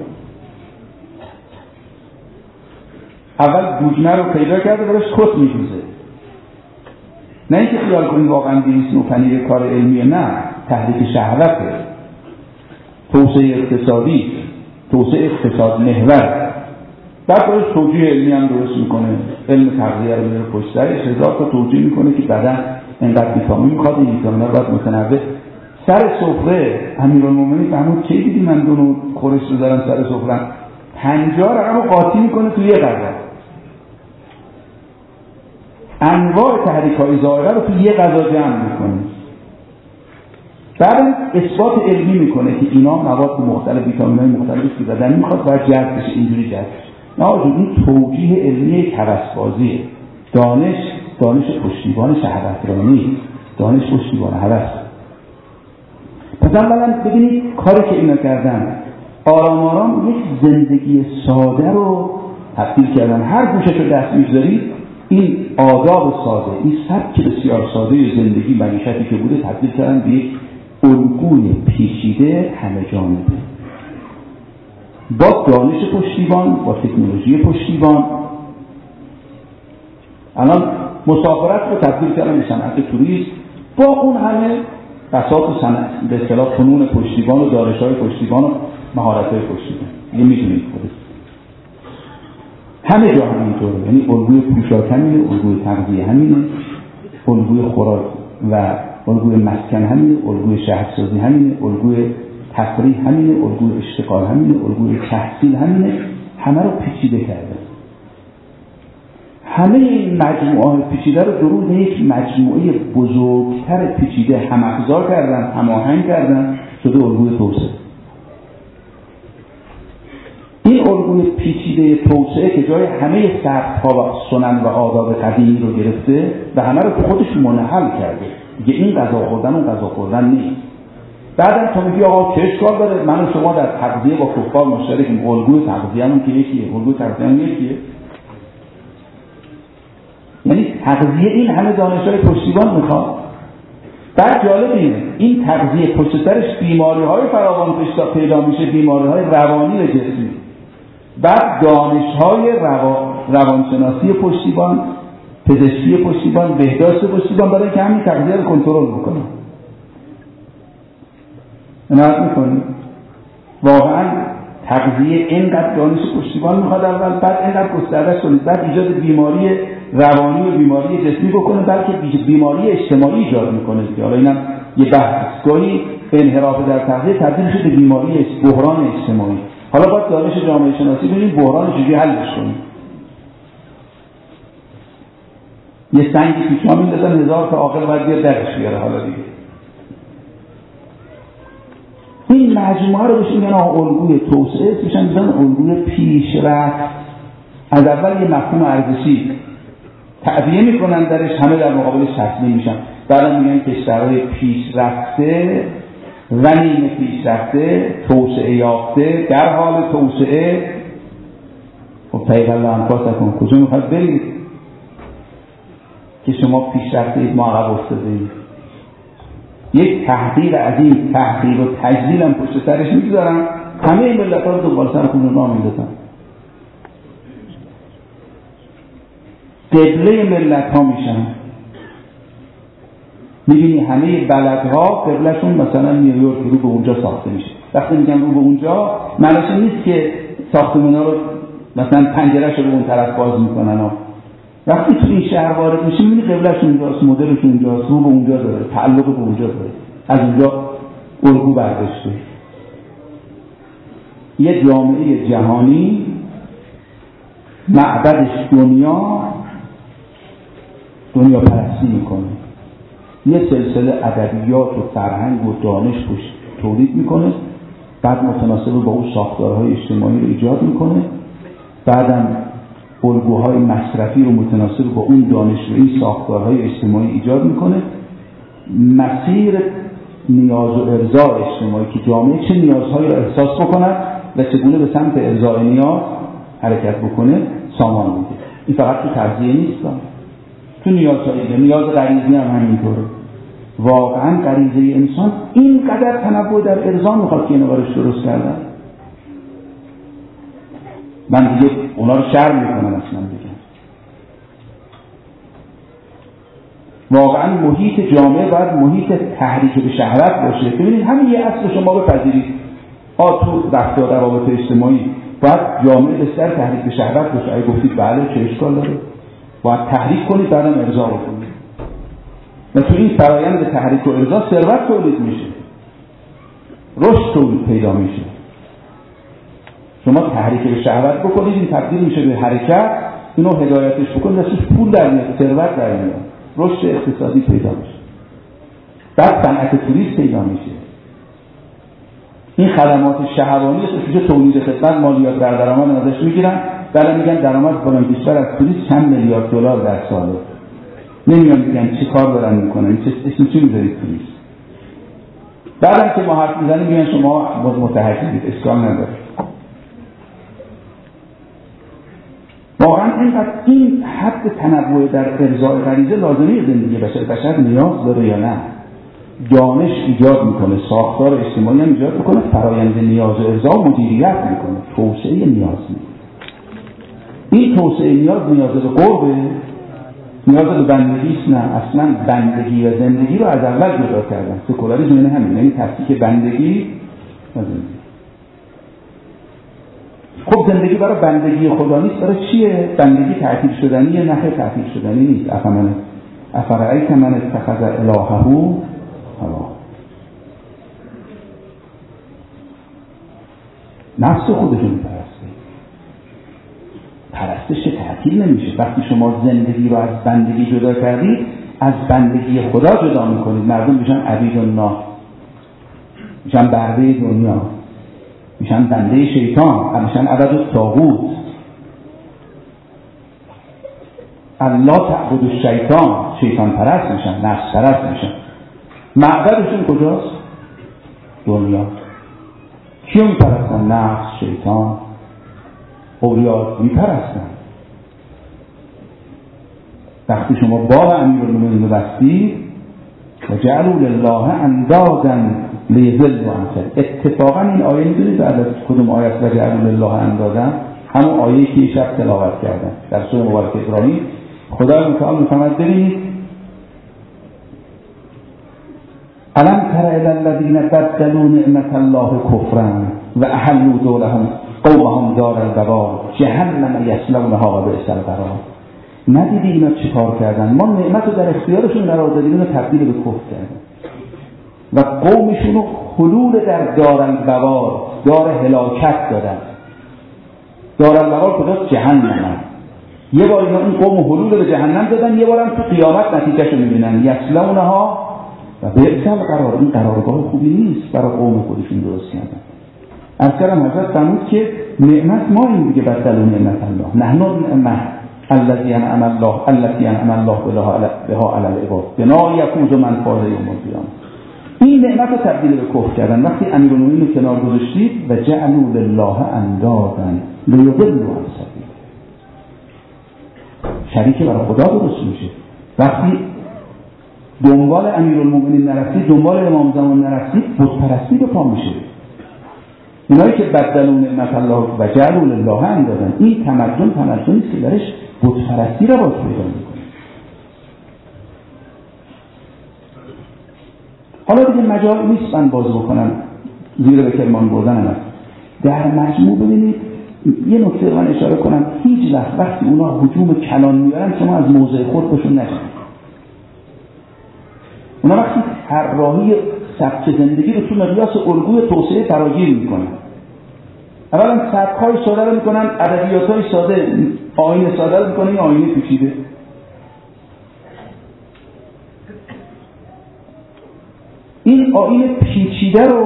A: اول گوجمه رو پیدا کرده براش کت می‌دوزه، نه اینکه خیال کنید واقعا 200 نوع پنیر کار علمیه، نه، تحریک شهوته، توسعه اقتصادی، توسعه اقتصاد محور. بعد براش توجیه علمی هم درست میکنه، علم تغذیه رو میره پشت سرش، هزار تا توجیه میکنه که بدن اینقدر ویتامین میخواد، این ویتامین‌ها رو باید متنوع. سر سفره امیرالمومنین محمود کی دیدی من دو نوع خورش رو دارم سر سفره؟ 50 رقم رو قاطی میکنه توی یه غذا، انواع تحریک‌های ظاهره رو توی یه غذا جمع میکنه. بعد اثبات علمی میکنه که اینا مواد مختلف، ویتامین‌های مختلفی که بدن میخواد باید جذب بشه، اینجوری جذب بشه. نه آجون، این توجیه علمی هوس‌بازیه. دانش پشتیبان شهوترانی، دانش پشتیبان هوس. پس اولا ببینید کاری که اینا کردن، آرام آرام یک زندگی ساده رو تبدیل کردن. هر گوشش رو دست می‌ذارید این آداب ساده، این سبک بسیار ساده زندگی معیشتی که بوده تبدیل کردن به یک الگوی پیچیده همه جانبه با دانش پشتیبان، با تکنولوژی پشتیبان. الان مسافرت رو تبدیل کردن به صنعت توریسم با اون همه بساط و صنعت، به اصطلاح فنون پشتیبان و دانش‌های پشتیبان و مهارت‌های پشتیبان. دیگه می‌دونید خودت همه جا همینطوره، یعنی الگوی پوشاک همینه، الگوی تغذیه همینه، الگوی خوراک و الگوی مسکن همینه، الگوی شهرسازی همینه، الگوی تفریح همینه، الگوی اشتغال همینه، الگوی تحصیل همینه. همه رو پیچیده کرده. همه این مجموعه پیچیده رو درون یک مجموعه بزرگتر پیچیده هم‌افزا کردن، هماهنگ کردن، شده الگوی توسعه. این الگوی پیچیده توسعه که جای همه سبک‌ها و سنن و آداب قدیمی رو گرفته و همه رو تو خودش منحل کرده. دیگه این غذا خوردن اون غذا خوردن نیست. بعدم تو میگی آقا چه اشکال داره من و شما در تغذیه با کفار مشترکیم، الگوی تغذیه‌مون که یکیه، الگوی تغذیه‌مون یکیه. یعنی تغذیه این همه دانش‌های پشتیبان میخواد. بعد جالب اینه این تغذیه پشت سرش بیماری‌های فراوان پیدا میشه، بیماری‌های روانی و جسمی. بعد دانش‌های روانشناسی پشتیبان، پزشکی پشتیبان، بهداشت پشتیبان برای که همین تغذیه رو کنترل بکنه. عنایت می‌کنید؟ واقعاً تغذیه اینقدر دانش پشتیبان میخواد اول، بعد اینقدر گسترده‌اش کنید، بعد ایجاد بیماری روانی و بیماری جسمی بکنه، بلکه بیماری اجتماعی ایجاد میکنه دیگه. حالا اینم یه بحث، گاهی انحراف در تغذیه تبدیل شده به بیماری بحران اجتماعی. حالا باید دانش جامعه شناسی ببینیم بحران چجوری حلش کنیم. یه سنگ پیچا میندازن 1000 تا عاقل باید بیاد درش بیاره. حالا دیگه این مجموعه رو بهش میگن الگوی توسعه، میشن میگن الگوی پیشرفت. از اول یه مفهوم ارزشی تعبیه میکنن درش، همه در مقابلش تسلیم میشن. بعد میگن کشورهای پیشرفته و نیمه پیشرفته، توسعه یافته، در حال توسعه. خب پیغمبر انفاسکم کجا میخواد برید که شما پیشرفته اید ما عقب افتاده اید؟ یک تحقیر عظیم، تحقیر و تجلیل هم پشت سرش میگذارن. همه این ملت ها رو دنبال سر خون نام میدازن. قبله ملت ها میشن. میبینی همه بلدها قبلشون مثلا نیویورک رو به اونجا ساخته میشه. وقتی میگم رو به اونجا معنیش نیست که ساختمونا رو مثلا پنجره‌اش رو به اون طرف باز میکنن. وقتی تو این شهر وارد میشی میبینی قبلش اونجاست، مدرش اونجاست، رو به اونجا داره، تعلق به اونجا داره، از اونجا الگو برداشته. یه جامعه جهانی معبدش دنیا پرستی میکنه، یه سلسله ادبیات و فرهنگ و دانش تولید میکنه، بعد متناسب با اون ساختارهای اجتماعی رو ایجاد میکنه، بعدم الگوهای مصرفی رو متناسب با اون دانش و این ساختارهای اجتماعی ایجاد میکنه. مسیر نیاز و ارضاء اجتماعی که جامعه چه نیازهایی رو احساس بکند و چگونه به سمت ارضاء نیاز حرکت بکنه سامان میده. این فقط تو تغذیه نیست، تو نیازهای نیاز غریزی هم همینطوره. واقعا غریزه انسان اینقدر تنوع در ارضا میخواد که اینو براش درست کردن. من دیگه اونا رو شرم میکنم اصلا دیگه. واقعا محیط جامعه باید محیط تحریک به شهوت باشه. ببینید همین یه اصل شما بپذیرید، تو رفتار روابط اجتماعی باید جامعه بسیار تحریک به شهوت باشه. اگه گفتید بله چه اشکال داره؟ باید تحریک کنید بعدم ارضا بکنید. و تو این فرایند تحریک و ارضا ثروت تولید میشه، رشد تولید پیدا میشه. شما تحریک به شهوت بکنید این تبدیل میشه به حرکت، اینو هدایتش بکنید ازش پول در میاد، ثروت در میاد، رشد اقتصادی پیدا میشه، بعد صنعت توریسم پیدا میشه. این خدمات شهوانی اسمش تولید خدمت، مالیات در درآمد ازش میگیرن، بعد میگن درآمد فلان کشور از توریسم چند میلیارد دلار در ساله. نمیان میگن چی کار دارن میکنن، اسم چی میذارید توریسم. بعدم که ما حرف میزنیم میگن شما متحکمید، اشکال نداره. واقعا اینقدر این حد تنوع در ارضاء غریزه لازمه زندگی بشر نیاز داره یا نه؟ دانش ایجاد میکنه، ساختار اجتماعی هم ایجاد میکنه، فرایند نیاز و ارضا مدیریت میکنه، توسعه نیاز میکنه. این توسعه نیاز به قربه، نیاز به بندگی است. نه، اصلا بندگی و زندگی رو از اول جدا کردن. سکولاریسم یعنی همین، یعنی تفکیک بندگی و زندگی. خب زندگی برای بندگی خدا نیست، برای چیه؟ بندگی تعطیل شدنیه، نه تعطیل شدنی نیست. افرأیت من اتخذ الهه هواه. نفس خودشون پرستش تعطیل نمیشه. وقتی شما زندگی رو از بندگی جدا کردید، از بندگی خدا جدا میکنید. مردم میشن عبید الله، میشن برده دنیا، میشن بنده شیطان، میشن عبد الطاغوت. الله تعبد الشیطان، شیطان پرست میشن، نفس پرست میشن. معبدشون کجاست؟ دنیا. کیو میپرستن؟ نفس، شیطان، اولیاء میپرستن. وقتی شما باب امیرالمومنین رو بستید، و جعلوا لله اندادا لیضلوا عن سبیله. اتفاقا این آیه میدونید بعد از کدوم آیه است؟ و جعلوا لله اندادا، همون آیه‌ای که شب تلاوت کردن در سوره مبارکه ابراهیم. خدای متعال میفرماید ببینید الم تر الی الذین بدلوا نعمت الله کفرا و احلوا قومهم دار البوار جهنم یصلونها و بئس القرار. ندیدی اینا چه کار کردن؟ ما نعمت رو در اختیارشون قرار دادیم، اینو تبدیل به کفر کردن و قومشون رو خلود در دار البوار، دار هلاکت دادن. دار البوار کجاست؟ جهنم. یه بار اینا این قوم حلول به جهنم دادن، یه بارم تو قیامت نتیجهشو میبینن یصلونها و بئس القرار. این قرارگاه خوبی نیست برای قوم خودشون درست کردن. از کلام حضرت فرمود که نعمت ما این دیگه بدلوا نعمت الله، نحن النعمه التي انعم الله بها علی العباد بنا یفوز من فاز یوم القیامه. این نعمت رو تبدیل به کفر کردن. وقتی امیرالمومنین رو کنار گذاشتید و جعلوا لله اندادا لیضلوا عن سبیله، شریک برای خدا درست میشه. وقتی دنبال امیرالمومنین نرفتید، دنبال امام زمان نرفتید، بت پرستی به پا میشه. اینایی که بدلوا نعمت الله و جعلوا لله اندادا، این تمدنی است که درش بت پرستی را باز پیدا میکنه. حالا دیگه مجال نیست من باز بکنم، زیر به کرمان بردن هم است. در مجموع ببینید یه نکته من اشاره کنم، هیچ وقتی اونا هجوم کلان میارن شما از موضع خود باشون نشید. اونا وقتی طراحی سبک زندگی رو تو مقیاس الگوی توسعه فراگیر میکنن، اولا سبک‌های ساده رو میکنن، ادبیات‌های ساده، آیین ساده رو میکنن، این آیین پیچیده. این آیین پیچیده رو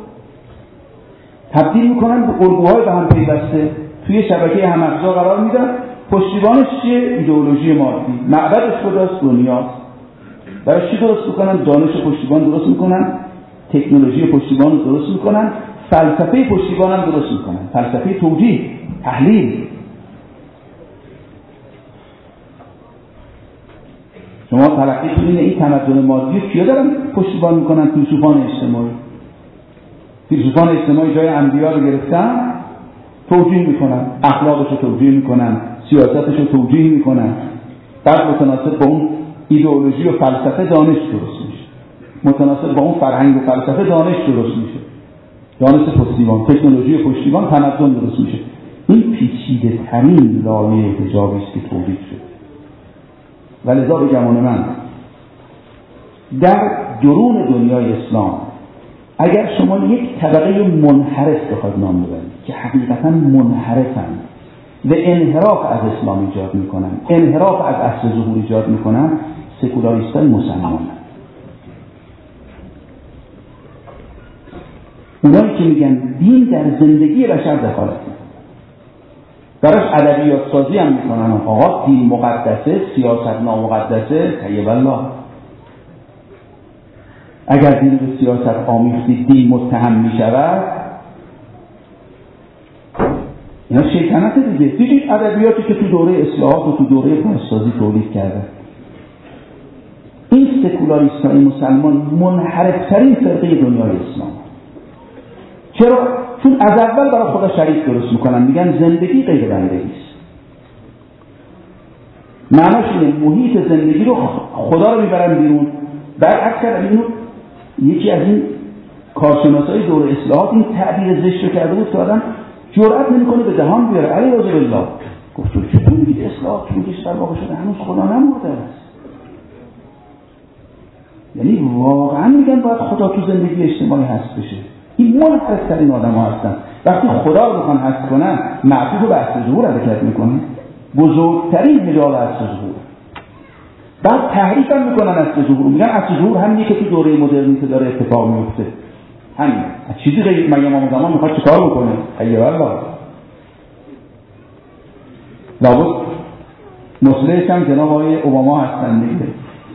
A: تبدیل میکنن به الگوهای به هم پیوسته، توی شبکه هم‌افزا قرار میدن. پشتیبانش چیه؟ ایدئولوژی مادی. معبدش کجاست؟ دنیاست. برای چی درست میکنن؟ دانش پشتیبان درست میکنن، تکنولوژی پشتیبان رو درست میکنن، فلسفه پشتیبان هم درست میکنن، فلسفه توجیه، تحلیل. شما تلقی کنید این تمدن مادی رو کیا دارن پشتیبان میکنن؟ فیلسوفان اجتماعی. فیلسوفان اجتماعی جای انبیا رو گرفتن، توجیه میکنن، اخلاقش رو توجیه میکنن، سیاستش رو توجیه میکنن، بعد متناسب با اون ایدئولوژی و فلسفه دانش درست میشه، متناسب با اون فرهنگ و فلسفه دانش درست میشه، دانش پشتیبان، تکنولوژی پشتیبان، تمدن درست میشه. این پیچیده ترین لایه حجابی است که تولید شد. ولذا به گمان من در درون دنیای اسلام اگر شما یک طبقه منحرف بخواید نام ببرید که حقیقتا منحرفند و انحراف از اسلام ایجاد میکنن، انحراف از اصل ظهور ایجاد میکنن، سکولاریستای مسلمان. اونایی که میگن دین در زندگی بشر دخالت میکنه، براش ادبیات سازی هم میکنن. آقا دین مقدسه، سیاست نامقدسه، طیب الله. اگر دین به سیاست آمیختی دین متهم میشود، اینا شیطنت دیگه. دیدید ادبیاتی که تو دوره اصلاحات و تو دوره بازسازی تولید کرده. این سکولاریست‌های مسلمان منحرف‌ترین فرقه دنیای اسلام. چرا؟ چون از اول برای خدا شریک درست میکنن، میگن زندگی غیر بندگی است. معناش اینه محیط زندگی رو خدا رو میبرن بیرون. برعکس اینو یکی از این کارشناسای دوره اصلاحات این تعبیر زشت رو کرده بود که آدم جرأت نمیکنه به دهان بیاره. علیه بالله گفت تو چطور میگید اصلاحات چون کشور واقع شده هنوز خدا نمرده است؟ یعنی واقعا میگن باید خدا تو زندگی اجتماعی هست بشه. این منحرف‌ترین آدم ها هستن. وقتی خدا رو بخوان هست کنن معطوف رو به اصل ظهور حرکت میکنن، بزرگترین حجاب اصل ظهور. بعد تحریف هم میکنن اصل ظهور، میگن اصل ظهور همینیه که تو دوره مدرنیته داره اتفاق میفته. همین چیزی غیر مگه امام زمان میخواد چیکار بکنه؟ ایه والله لابد مسئله هم جناب آقای اوباما هستن دیگه.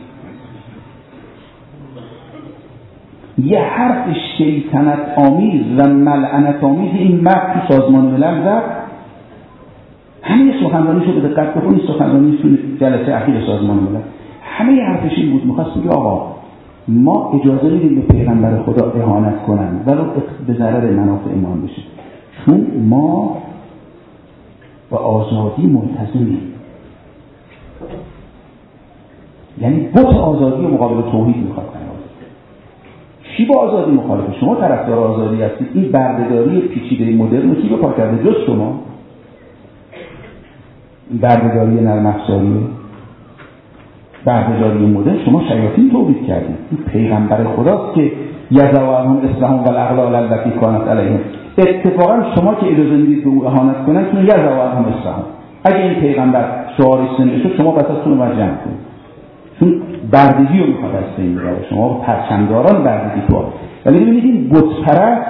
A: یه حرف شیطنت آمیز و ملعنت آمیز این مرد تو سازمان ملل زد. همه سخنرانیش رو به دقت بخونید، سخنرانیش تو جلسه اخیر سازمان ملل همه حرفش این بود، میخواست بگه آقا ما اجازه میدیم به پیغمبر خدا اهانت کنن ولو به ضرر منافع ایمان بشه، چون ما با آزادی ملتزمیم. یعنی بت آزادی مقابل توحید میخواد قرار بده. کی با آزادی مخالفه؟ شما طرفدار آزادی هستید. این بردهداری پیچیده مدرن کی به پا کرده جز شما؟ این بردهداری نرم افزاریه، بردهداری مدرن شما شیاطین تولید کردید. این پیغمبر خداست که یضع عنهم اصرهم والاغلال التي کانت علیهم. اتفاقا شما که اجازه میدید به او اهانت کنن که یضع عنهم اصرهم. اگه این پیغمبر شعارش زنده شد شما قصاصتون رو جمع کنید، چون بردگی رو میخواد از بین ببره. شما پرچمداران بردگی تو، ولی ببینید این بت‌پرست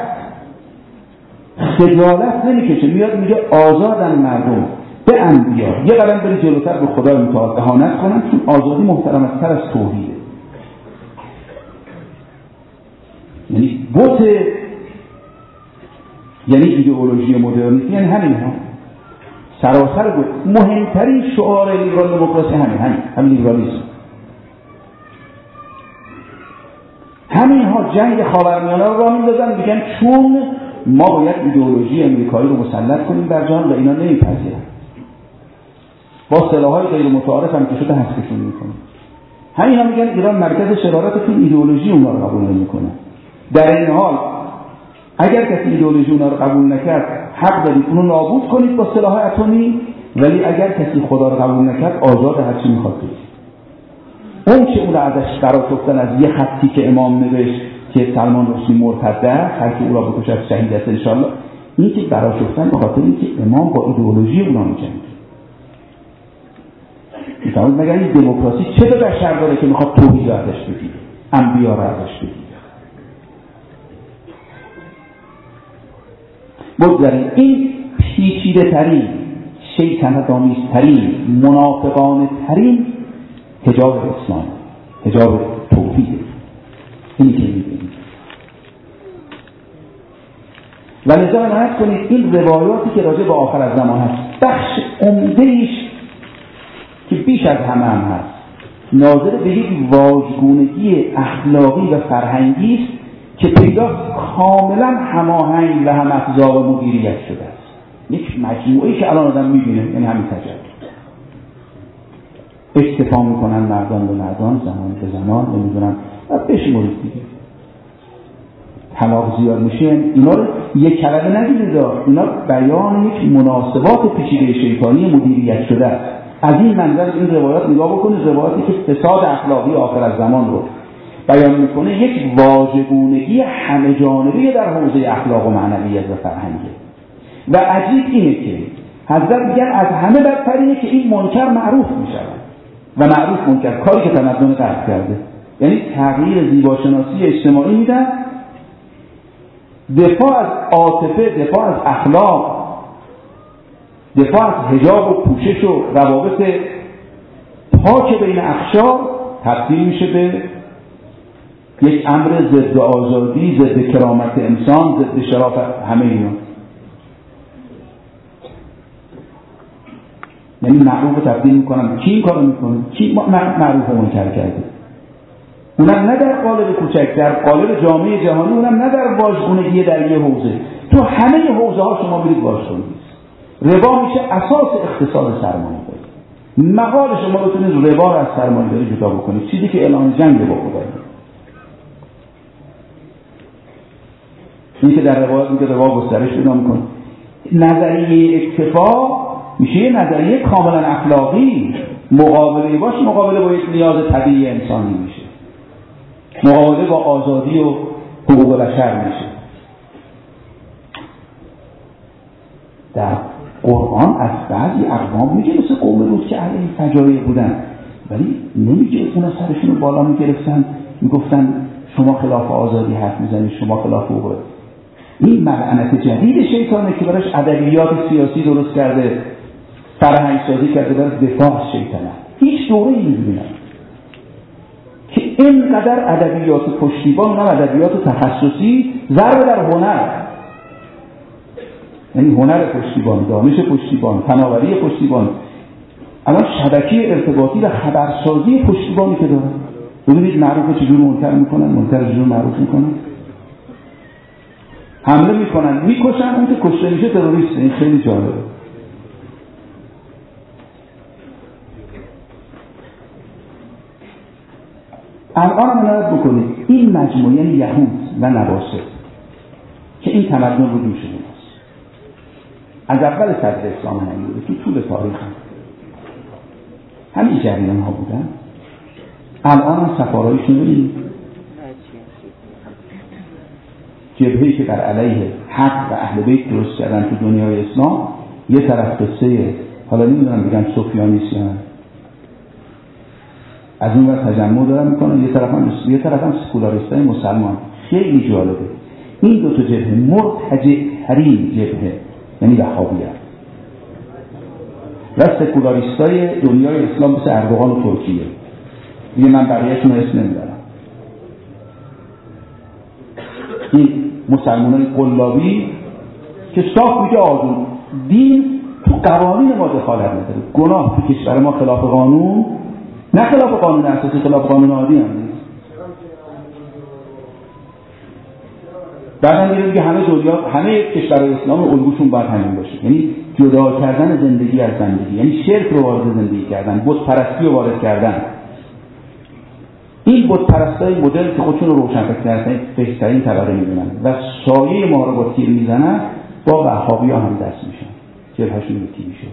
A: خجالت نمیکشه، میاد میگه آزادن مردم به انبیا. یه قدم بری جلوتر به خدای متعال اهانت کنن، چون آزادی محترم‌تر از توحیده. یعنی بت، یعنی ایدئولوژی مدرنیته، یعنی همین ها سراسر بت. مهمترین شعار لیبرال دموکراسی همین لیبرالیسم. همین ها جنگ خاورمیانه رو راه میندازن، میگن چون ما باید ایدئولوژی امریکایی رو مسلط کنیم در جهان و اینا نمیپذیرن. با سلاح‌های غیر متعارف هم که شده حذفشون میکنه. همینا میگن ایران مرکز شرارتتون ایدئولوژی اونا رو قبول نمیکنه. در این حال اگر کسی ایدئولوژی اونا رو قبول نکرد حق دارید اونو نابود کنید با سلاح اتمی، ولی اگر کسی خدا رو قبول نکرد آزاد هر چی میخواد کنید. اون که اون رو ازش قرار گرفتن از یه خطی که امام نوشت که سلمان رشدی مرتد است، هر کی او را بکشد شهید است ان شاء الله، این که قرار گرفتن به خاطر اینکه امام با ایدئولوژی اونا میجنگه. میفهمید مگر این دموکراسی چه به بشر داره که میخواد توحید رو ازش بگیره، انبیا رو ازش بگیره؟ بگذاریم این پیچیده ترین، شیطنت‌آمیز ترین، منافقانه ترین حجاب اسلام، حجاب توحید. اینی که می‌بینید. و لذا نهایت کنید این روایاتی که راجع به آخر از زمان هست، بخش عمده‌ایش که بیش از همه هم هست ناظر به یک واژگونگی اخلاقی و فرهنگی است که پیدا کاملا هماهنگ و هم‌افزا و مدیریت شده است. یک مجموعه‌ای که الان آدم می‌بینه، یعنی همین تجربه اکتفا میکنن مردان به مردان، زمان به زمان، نمیدونم و بشمارید دیگه. طلاق زیاد میشه، اینا رو یک کلمه نگیرید، اینا بیان یک مناسبات پیچیده شیطانی مدیریت شده است. از این منظر این روایات نگاه بکنید، روایاتی که فساد اخلاقی آخر از زمان رو بیان میکنه، یک واژگونگی همه جانبه در حوزه اخلاق و معنویت و فرهنگه. و عجیب اینه که حضرت میگن از همه بدتر اینه که این منکر معروف میشود و معروف منکر، کاری که تمدن غرب کرده. یعنی تغییر زیباشناسی اجتماعی میدن، دفاع از عاطفه، دفاع از اخلاق، دفاع از حجاب و پوشش و روابط پاک بین اقشار تبدیل میشه به یک امر ضد آزادی، ضد کرامت انسان، ضد شرافت همه اینا. یعنی معروف رو تبدیل میکنن. کی این کارو میکنه؟ کی معروف رو منکر کرده؟ اونم نه در قالب کوچک، در قالب جامعه جهانی، اونم نه در واژگونگی در یه حوزه. تو همه حوزه ها شما برید واژگونگی. ربا میشه اساس اقتصاد سرمایه‌داری. مقال شما بتونید ربا رو از سرمایه‌داری جدا بکنید، چیزی که اعلان جنگ با خداست. این که در روایات میگه ربا گسترش پیدا میکنه. نظریه اکتفا میشه یه نظریه کاملا اخلاقی. مقابله باش مقابله با یک نیاز طبیعی انسانی میشه، مقابله با آزادی و حقوق بشر میشه. در قرآن از بعضی اقوام میگه مثل قوم لوط که علیه فجایع بودن، ولی نمیگه اونا سرشون رو بالا میگرفتن میگفتن شما خلاف آزادی حرف میزنید، شما خلاف حقوق. این ملعنت جدید شیطانه که براش ادبیات سیاسی درست کرده، فرهنگ سازی کرده برای دفاع از شیطنت. هیچ دوره‌ای نمی‌بینم که اینقدر ادبیات پشتیبان و ادبیات تخصصی ضرب در هنر، یعنی هنر پشتیبان، دانش پشتیبان، فناوری پشتیبان، الان شبکه ارتباطی و خبرسازی پشتیبانی که داره. ببینید معروف چجور منکر میکنن، منکر چجور معروف میکنن. حمله میکنن، میکشن، اون که کشته میشه تروریسته. این خیلی جالبه. الان هم نگاه بکنید این مجموعه یعنی یهود و نواسط که این تمدن رو دوش بودست از اول صدر اسلام همین بوده، تو طول تاریخ همین جریان ها بودن. الان هم سفارایشون ببینید، جبهه‌ای که بر علیه حق و اهل بیت درست کردن تو دنیای اسلام، یه طرف قصه حالا نمیدونم بگم سفیانیسیان از اون وقت تجمع دارن میکنن، یه طرف هم سکولاریستای مسلمان. خیلی جالبه این دو تا جبهه مرتجع ترین جبهه یعنی وهابیه و سکولاریستای دنیای اسلام مثل اردوغان و ترکیه. دیگه من بقیه‌شون اسم نمیبرم. این مسلمانای قلابی که صاف میگه آزون دین تو قوانین ما دخالت نداره، گناه تو کشور ما خلاف قانون، نه خلاف قانون اساسی، خلاف قانون عادی هم نیست. بعدم میگه که همه کشورهای اسلامی الگوشون باید همین باشه، یعنی جدا کردن زندگی از زندگی، یعنی شرک رو وارد زندگی کردن، بت پرستی رو وارد کردن. این بت پرستای مدل که خودشون رو روشنفکر کردن بهترین طبقه میدونن و سایه ما رو با تیر میزنن، با وهابی‌ها هم دست میشن، جبهه‌شون یکی میشه.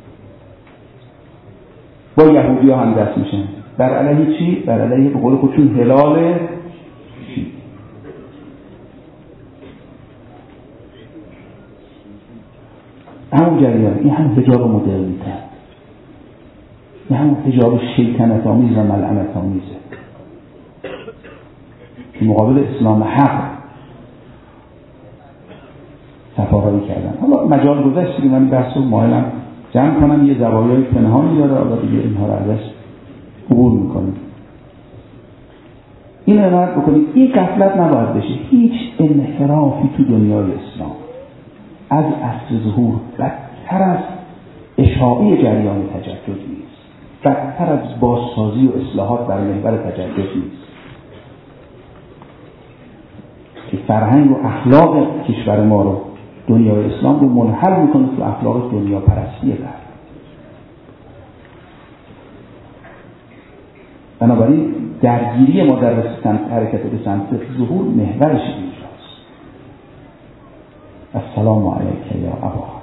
A: با یهودی‌ها هم دست میشن. بر علیه چی؟ بر علیه به قول خودشون هلال چی؟ همون جریان. این هم حجاب مدرنیته، این هم حجاب شیطنت آمیز و ملعنت آمیزه که مقابل اسلام حق صفاهایی کردن. حالا مجال گذشت که من بحث رو مایلم جمع کنم، یه زوایای پنهانی داره، حالا دیگه اینها رو ازش عبور میکنیم. این عنایت بکنید این غفلت نباید بشه. هیچ انحرافی تو دنیای اسلام از عصر ظهور بدتر از اشاعه جریان تجدد نیست، بدتر از بازسازی و اصلاحات بر محور تجدد نیست که فرهنگ و اخلاق کشور ما رو، دنیای اسلام رو منحل میکنه تو اخلاق دنیا پرستی غرب. بنابراین درگیری ما در حرکت به سمت ظهور محورش اینجاست. السلام علیک یا ابا